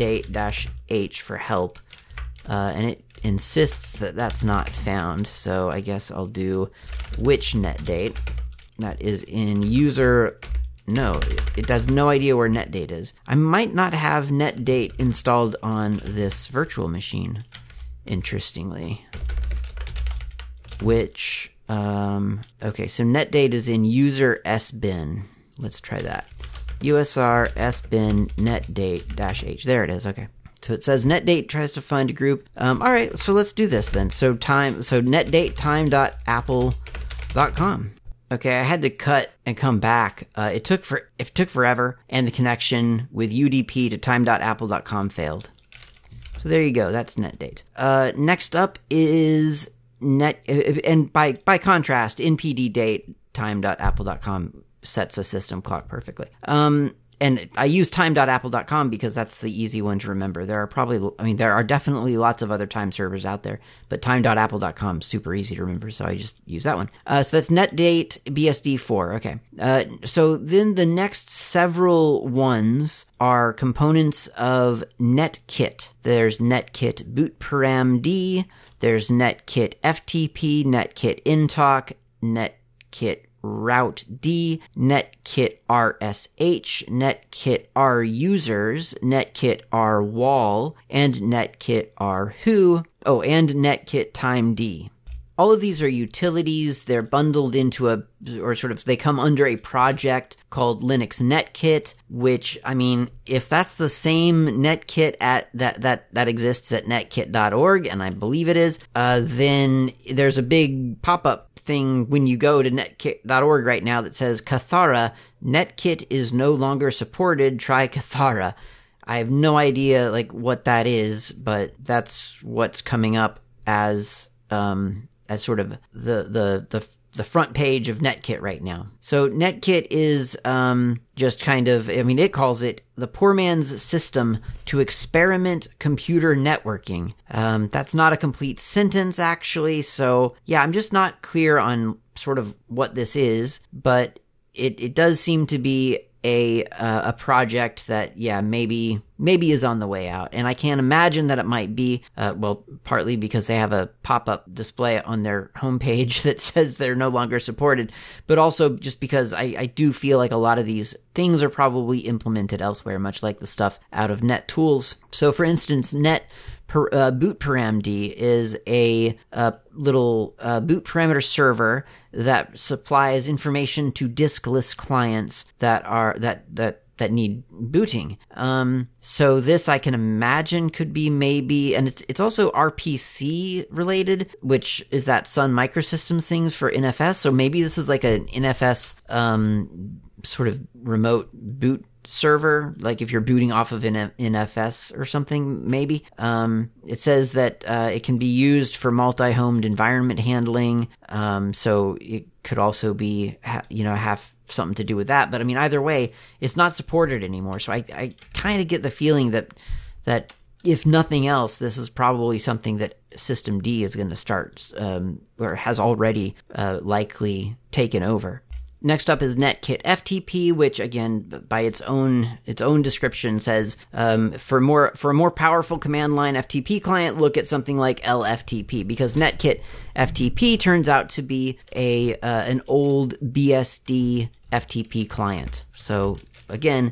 netdate-h for help, uh, and it insists that that's not found, so I guess I'll do which netdate. That is in user. No, it has no idea where NetDate is. I might not have NetDate installed on this virtual machine, interestingly. Which, um, okay, so NetDate is in user sbin. Let's try that. usr sbin netdate-h. There it is, okay. So it says NetDate tries to find a group. Um, all right, so let's do this then. So time, so netdate time dot apple dot com. Okay, I had to cut and come back. Uh, it took for it took forever, and the connection with U D P to time dot apple dot com failed. So there you go. That's NetDate. Uh, next up is net, and by by contrast, N P D date time dot apple dot com sets a system clock perfectly. Um, and I use time dot apple dot com because that's the easy one to remember. There are probably, I mean, there are definitely lots of other time servers out there, but time dot apple dot com is super easy to remember, so I just use that one. Uh, so that's NetDate B S D four. Okay. Uh, so then the next several ones are components of NetKit. There's NetKit bootparamd, there's NetKit F T P, NetKit intalk, NetKit route D, NetKit R S H, NetKit R users, NetKit R wall, and NetKit R who, oh, and NetKit time D. All of these are utilities. They're bundled into a, or sort of, they come under a project called Linux NetKit, which, I mean, if that's the same NetKit at that that that exists at netkit dot org, and I believe it is, uh, then there's a big pop-up thing when you go to netkit dot org right now that says Cathara, NetKit is no longer supported, try Cathara. I have no idea like what that is, but that's what's coming up as um as sort of the the the the front page of NetKit right now. So NetKit is um just kind of, I mean, it calls it the poor man's system to experiment computer networking. Um, that's not a complete sentence, actually. So yeah, I'm just not clear on sort of what this is, but it, it does seem to be a uh, a project that, yeah, maybe maybe is on the way out. And I can't imagine that it might be, uh, well, partly because they have a pop-up display on their homepage that says they're no longer supported, but also just because I, I do feel like a lot of these things are probably implemented elsewhere, much like the stuff out of NetTools. So for instance, Net Per, uh, bootparamd is a, a little uh, boot parameter server that supplies information to diskless clients that are that that that need booting. Um, so this I can imagine could be maybe, and it's it's also R P C related, which is that Sun Microsystems things for N F S. So maybe this is like an N F S um, sort of remote boot server, like if you're booting off of an N F S or something, maybe. Um, it says that uh, it can be used for multi-homed environment handling, um, so it could also be, ha- you know, have something to do with that. But I mean, either way, it's not supported anymore. So I, I kind of get the feeling that that if nothing else, this is probably something that Systemd is going to start, um, or has already uh, likely taken over. Next up is NetKit F T P, which again, by its own its own description, says um, for more for a more powerful command line F T P client, look at something like L F T P, because NetKit F T P turns out to be a uh, an old B S D F T P client. So again,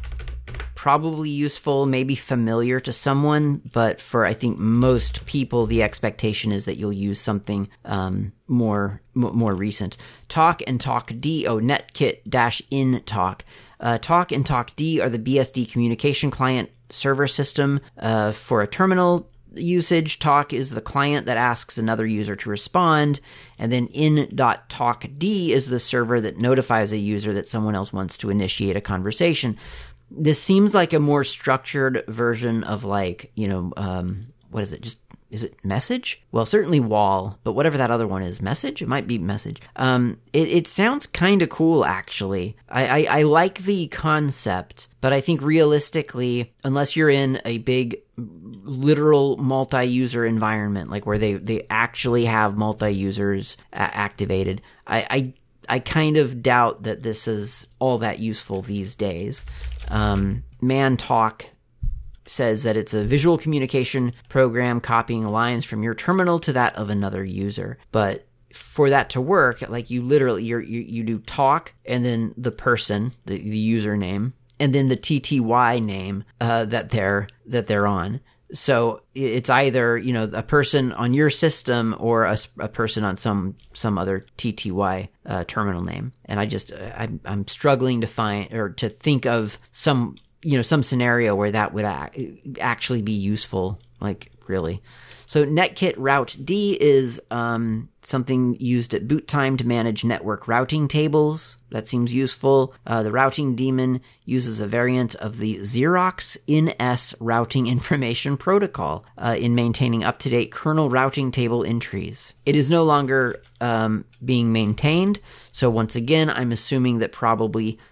probably useful, maybe familiar to someone, but for, I think, most people, the expectation is that you'll use something um, more m- more recent. Talk and TalkD, oh, NetKit-intalk. Uh, Talk and TalkD are the B S D communication client server system uh, for a terminal usage. Talk is the client that asks another user to respond, and then in.talkd is the server that notifies a user that someone else wants to initiate a conversation. This seems like a more structured version of, like, you know, um, what is it? Just, is it Message? Well, certainly Wall, but whatever that other one is, Message? It might be Message. Um, it, it sounds kind of cool, actually. I, I, I like the concept, but I think realistically, unless you're in a big literal multi-user environment, like where they, they actually have multi-users a- activated, I, I I kind of doubt that this is all that useful these days. Um, ManTalk says that it's a visual communication program copying lines from your terminal to that of another user. But for that to work, like you literally, you're, you you do talk and then the person, the, the username, and then the T T Y name uh, that they're that they're on. So it's either, you know, a person on your system or a, a person on some some other T T Y uh, terminal name. And I just I'm, I'm struggling to find or to think of some, you know, some scenario where that would ac- actually be useful, like really. So NetKit route D is um, something used at boot time to manage network routing tables. That seems useful. Uh, the routing daemon uses a variant of the Xerox N S routing information protocol uh, in maintaining up-to-date kernel routing table entries. It is no longer um, being maintained, so once again, I'm assuming that probably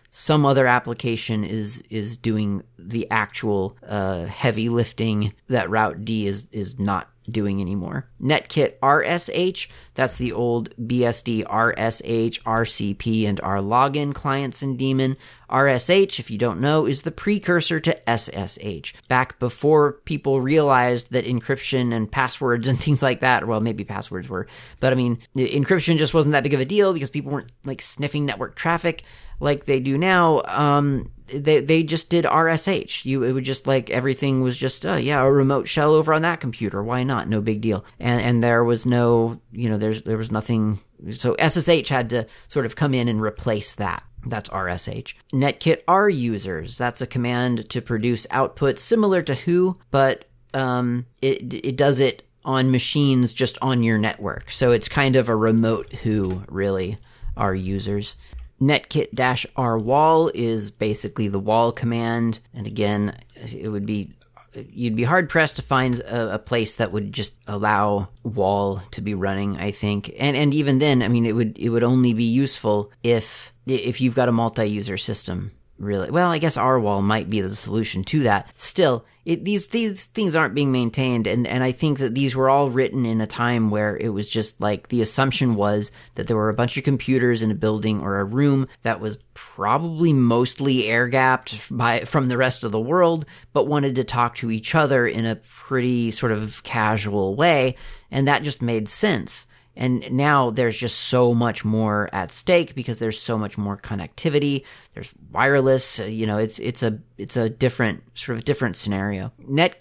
some other application is is doing the actual uh, heavy lifting that Route D is is not doing anymore. Netkit R S H, that's the old B S D R S H, R C P, and RLogin clients in Daemon. R S H, if you don't know, is the precursor to S S H. Back before people realized that encryption and passwords and things like that, well, maybe passwords were, but I mean, encryption just wasn't that big of a deal because people weren't like sniffing network traffic like they do now. Um, they they just did R S H. You it would just like everything was just uh, yeah a remote shell over on that computer. Why not? No big deal. And and there was no you know there's there was nothing. So S S H had to sort of come in and replace that. That's R S H. Netkit R users. That's a command to produce output similar to who, but um it it does it on machines just on your network. So it's kind of a remote who really R users. Netkit-rwall is basically the wall command, and again, it would be you'd be hard pressed to find a, a place that would just allow wall to be running, I think. And and even then, I mean, it would it would only be useful if if you've got a multi-user system. Really, well, I guess rwall might be the solution to that. Still, it, these these things aren't being maintained, and, and I think that these were all written in a time where it was just like the assumption was that there were a bunch of computers in a building or a room that was probably mostly air-gapped by from the rest of the world, but wanted to talk to each other in a pretty sort of casual way, and that just made sense. And now there's just so much more at stake because there's so much more connectivity. There's wireless. You know, it's it's a it's a different sort of different scenario.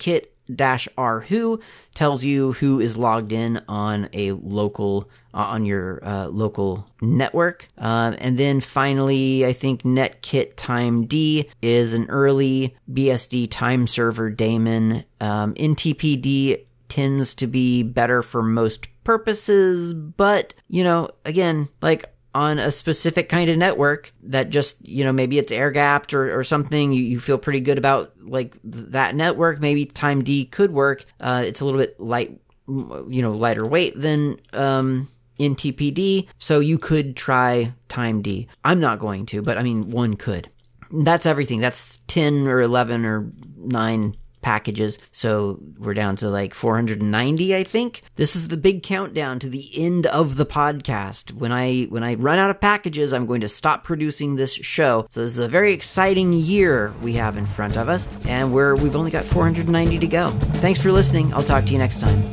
Netkit-rwho tells you who is logged in on a local uh, on your uh, local network. Uh, and then finally, I think Netkit timed is an early B S D time server daemon. Um, N T P D tends to be better for most purposes, but, you know, again, like on a specific kind of network that just, you know, maybe it's air-gapped or, or something, you, you feel pretty good about, like, that network, maybe timed could work. Uh, it's a little bit light, you know, lighter weight than um, N T P D, so you could try timed. I'm not going to, but, I mean, one could. That's everything. That's ten or eleven or nine packages, so we're down to like four hundred ninety, I think. This is the big countdown to the end of the podcast. When I when I run out of packages, I'm going to stop producing this show. So this is a very exciting year we have in front of us, and we're we've only got four hundred ninety to go. Thanks for listening. I'll talk to you next time.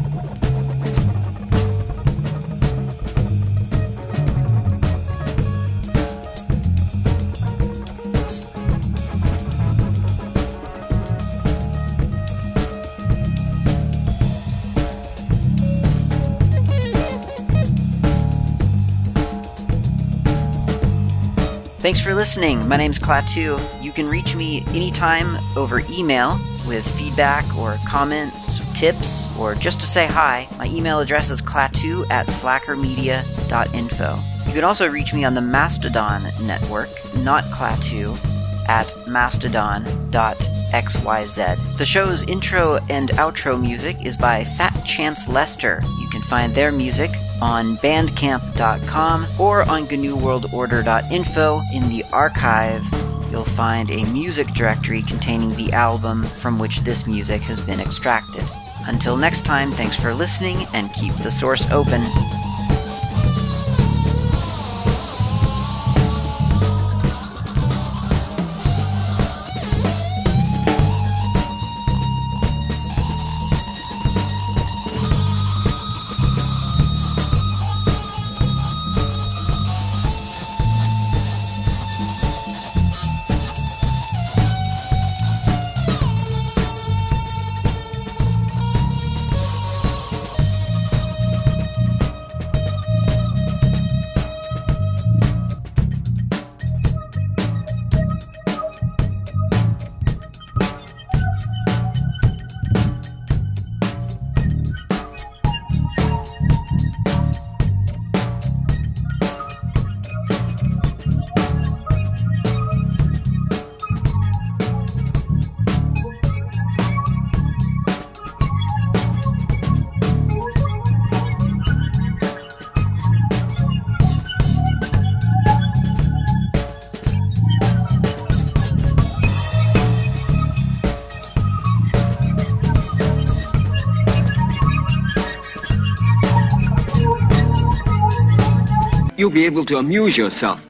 Thanks for listening. My name's Klaatu. You can reach me anytime over email with feedback or comments, tips, or just to say hi. My email address is klaatu at slackermedia dot info. You can also reach me on the Mastodon network, not Klaatu, at mastodon dot x y z. The show's intro and outro music is by Fat Chance Lester. You can find their music on bandcamp dot com or on G N U World Order dot info. In the archive, you'll find a music directory containing the album from which this music has been extracted. Until next time, thanks for listening and keep the source open. you'll be able to amuse yourself.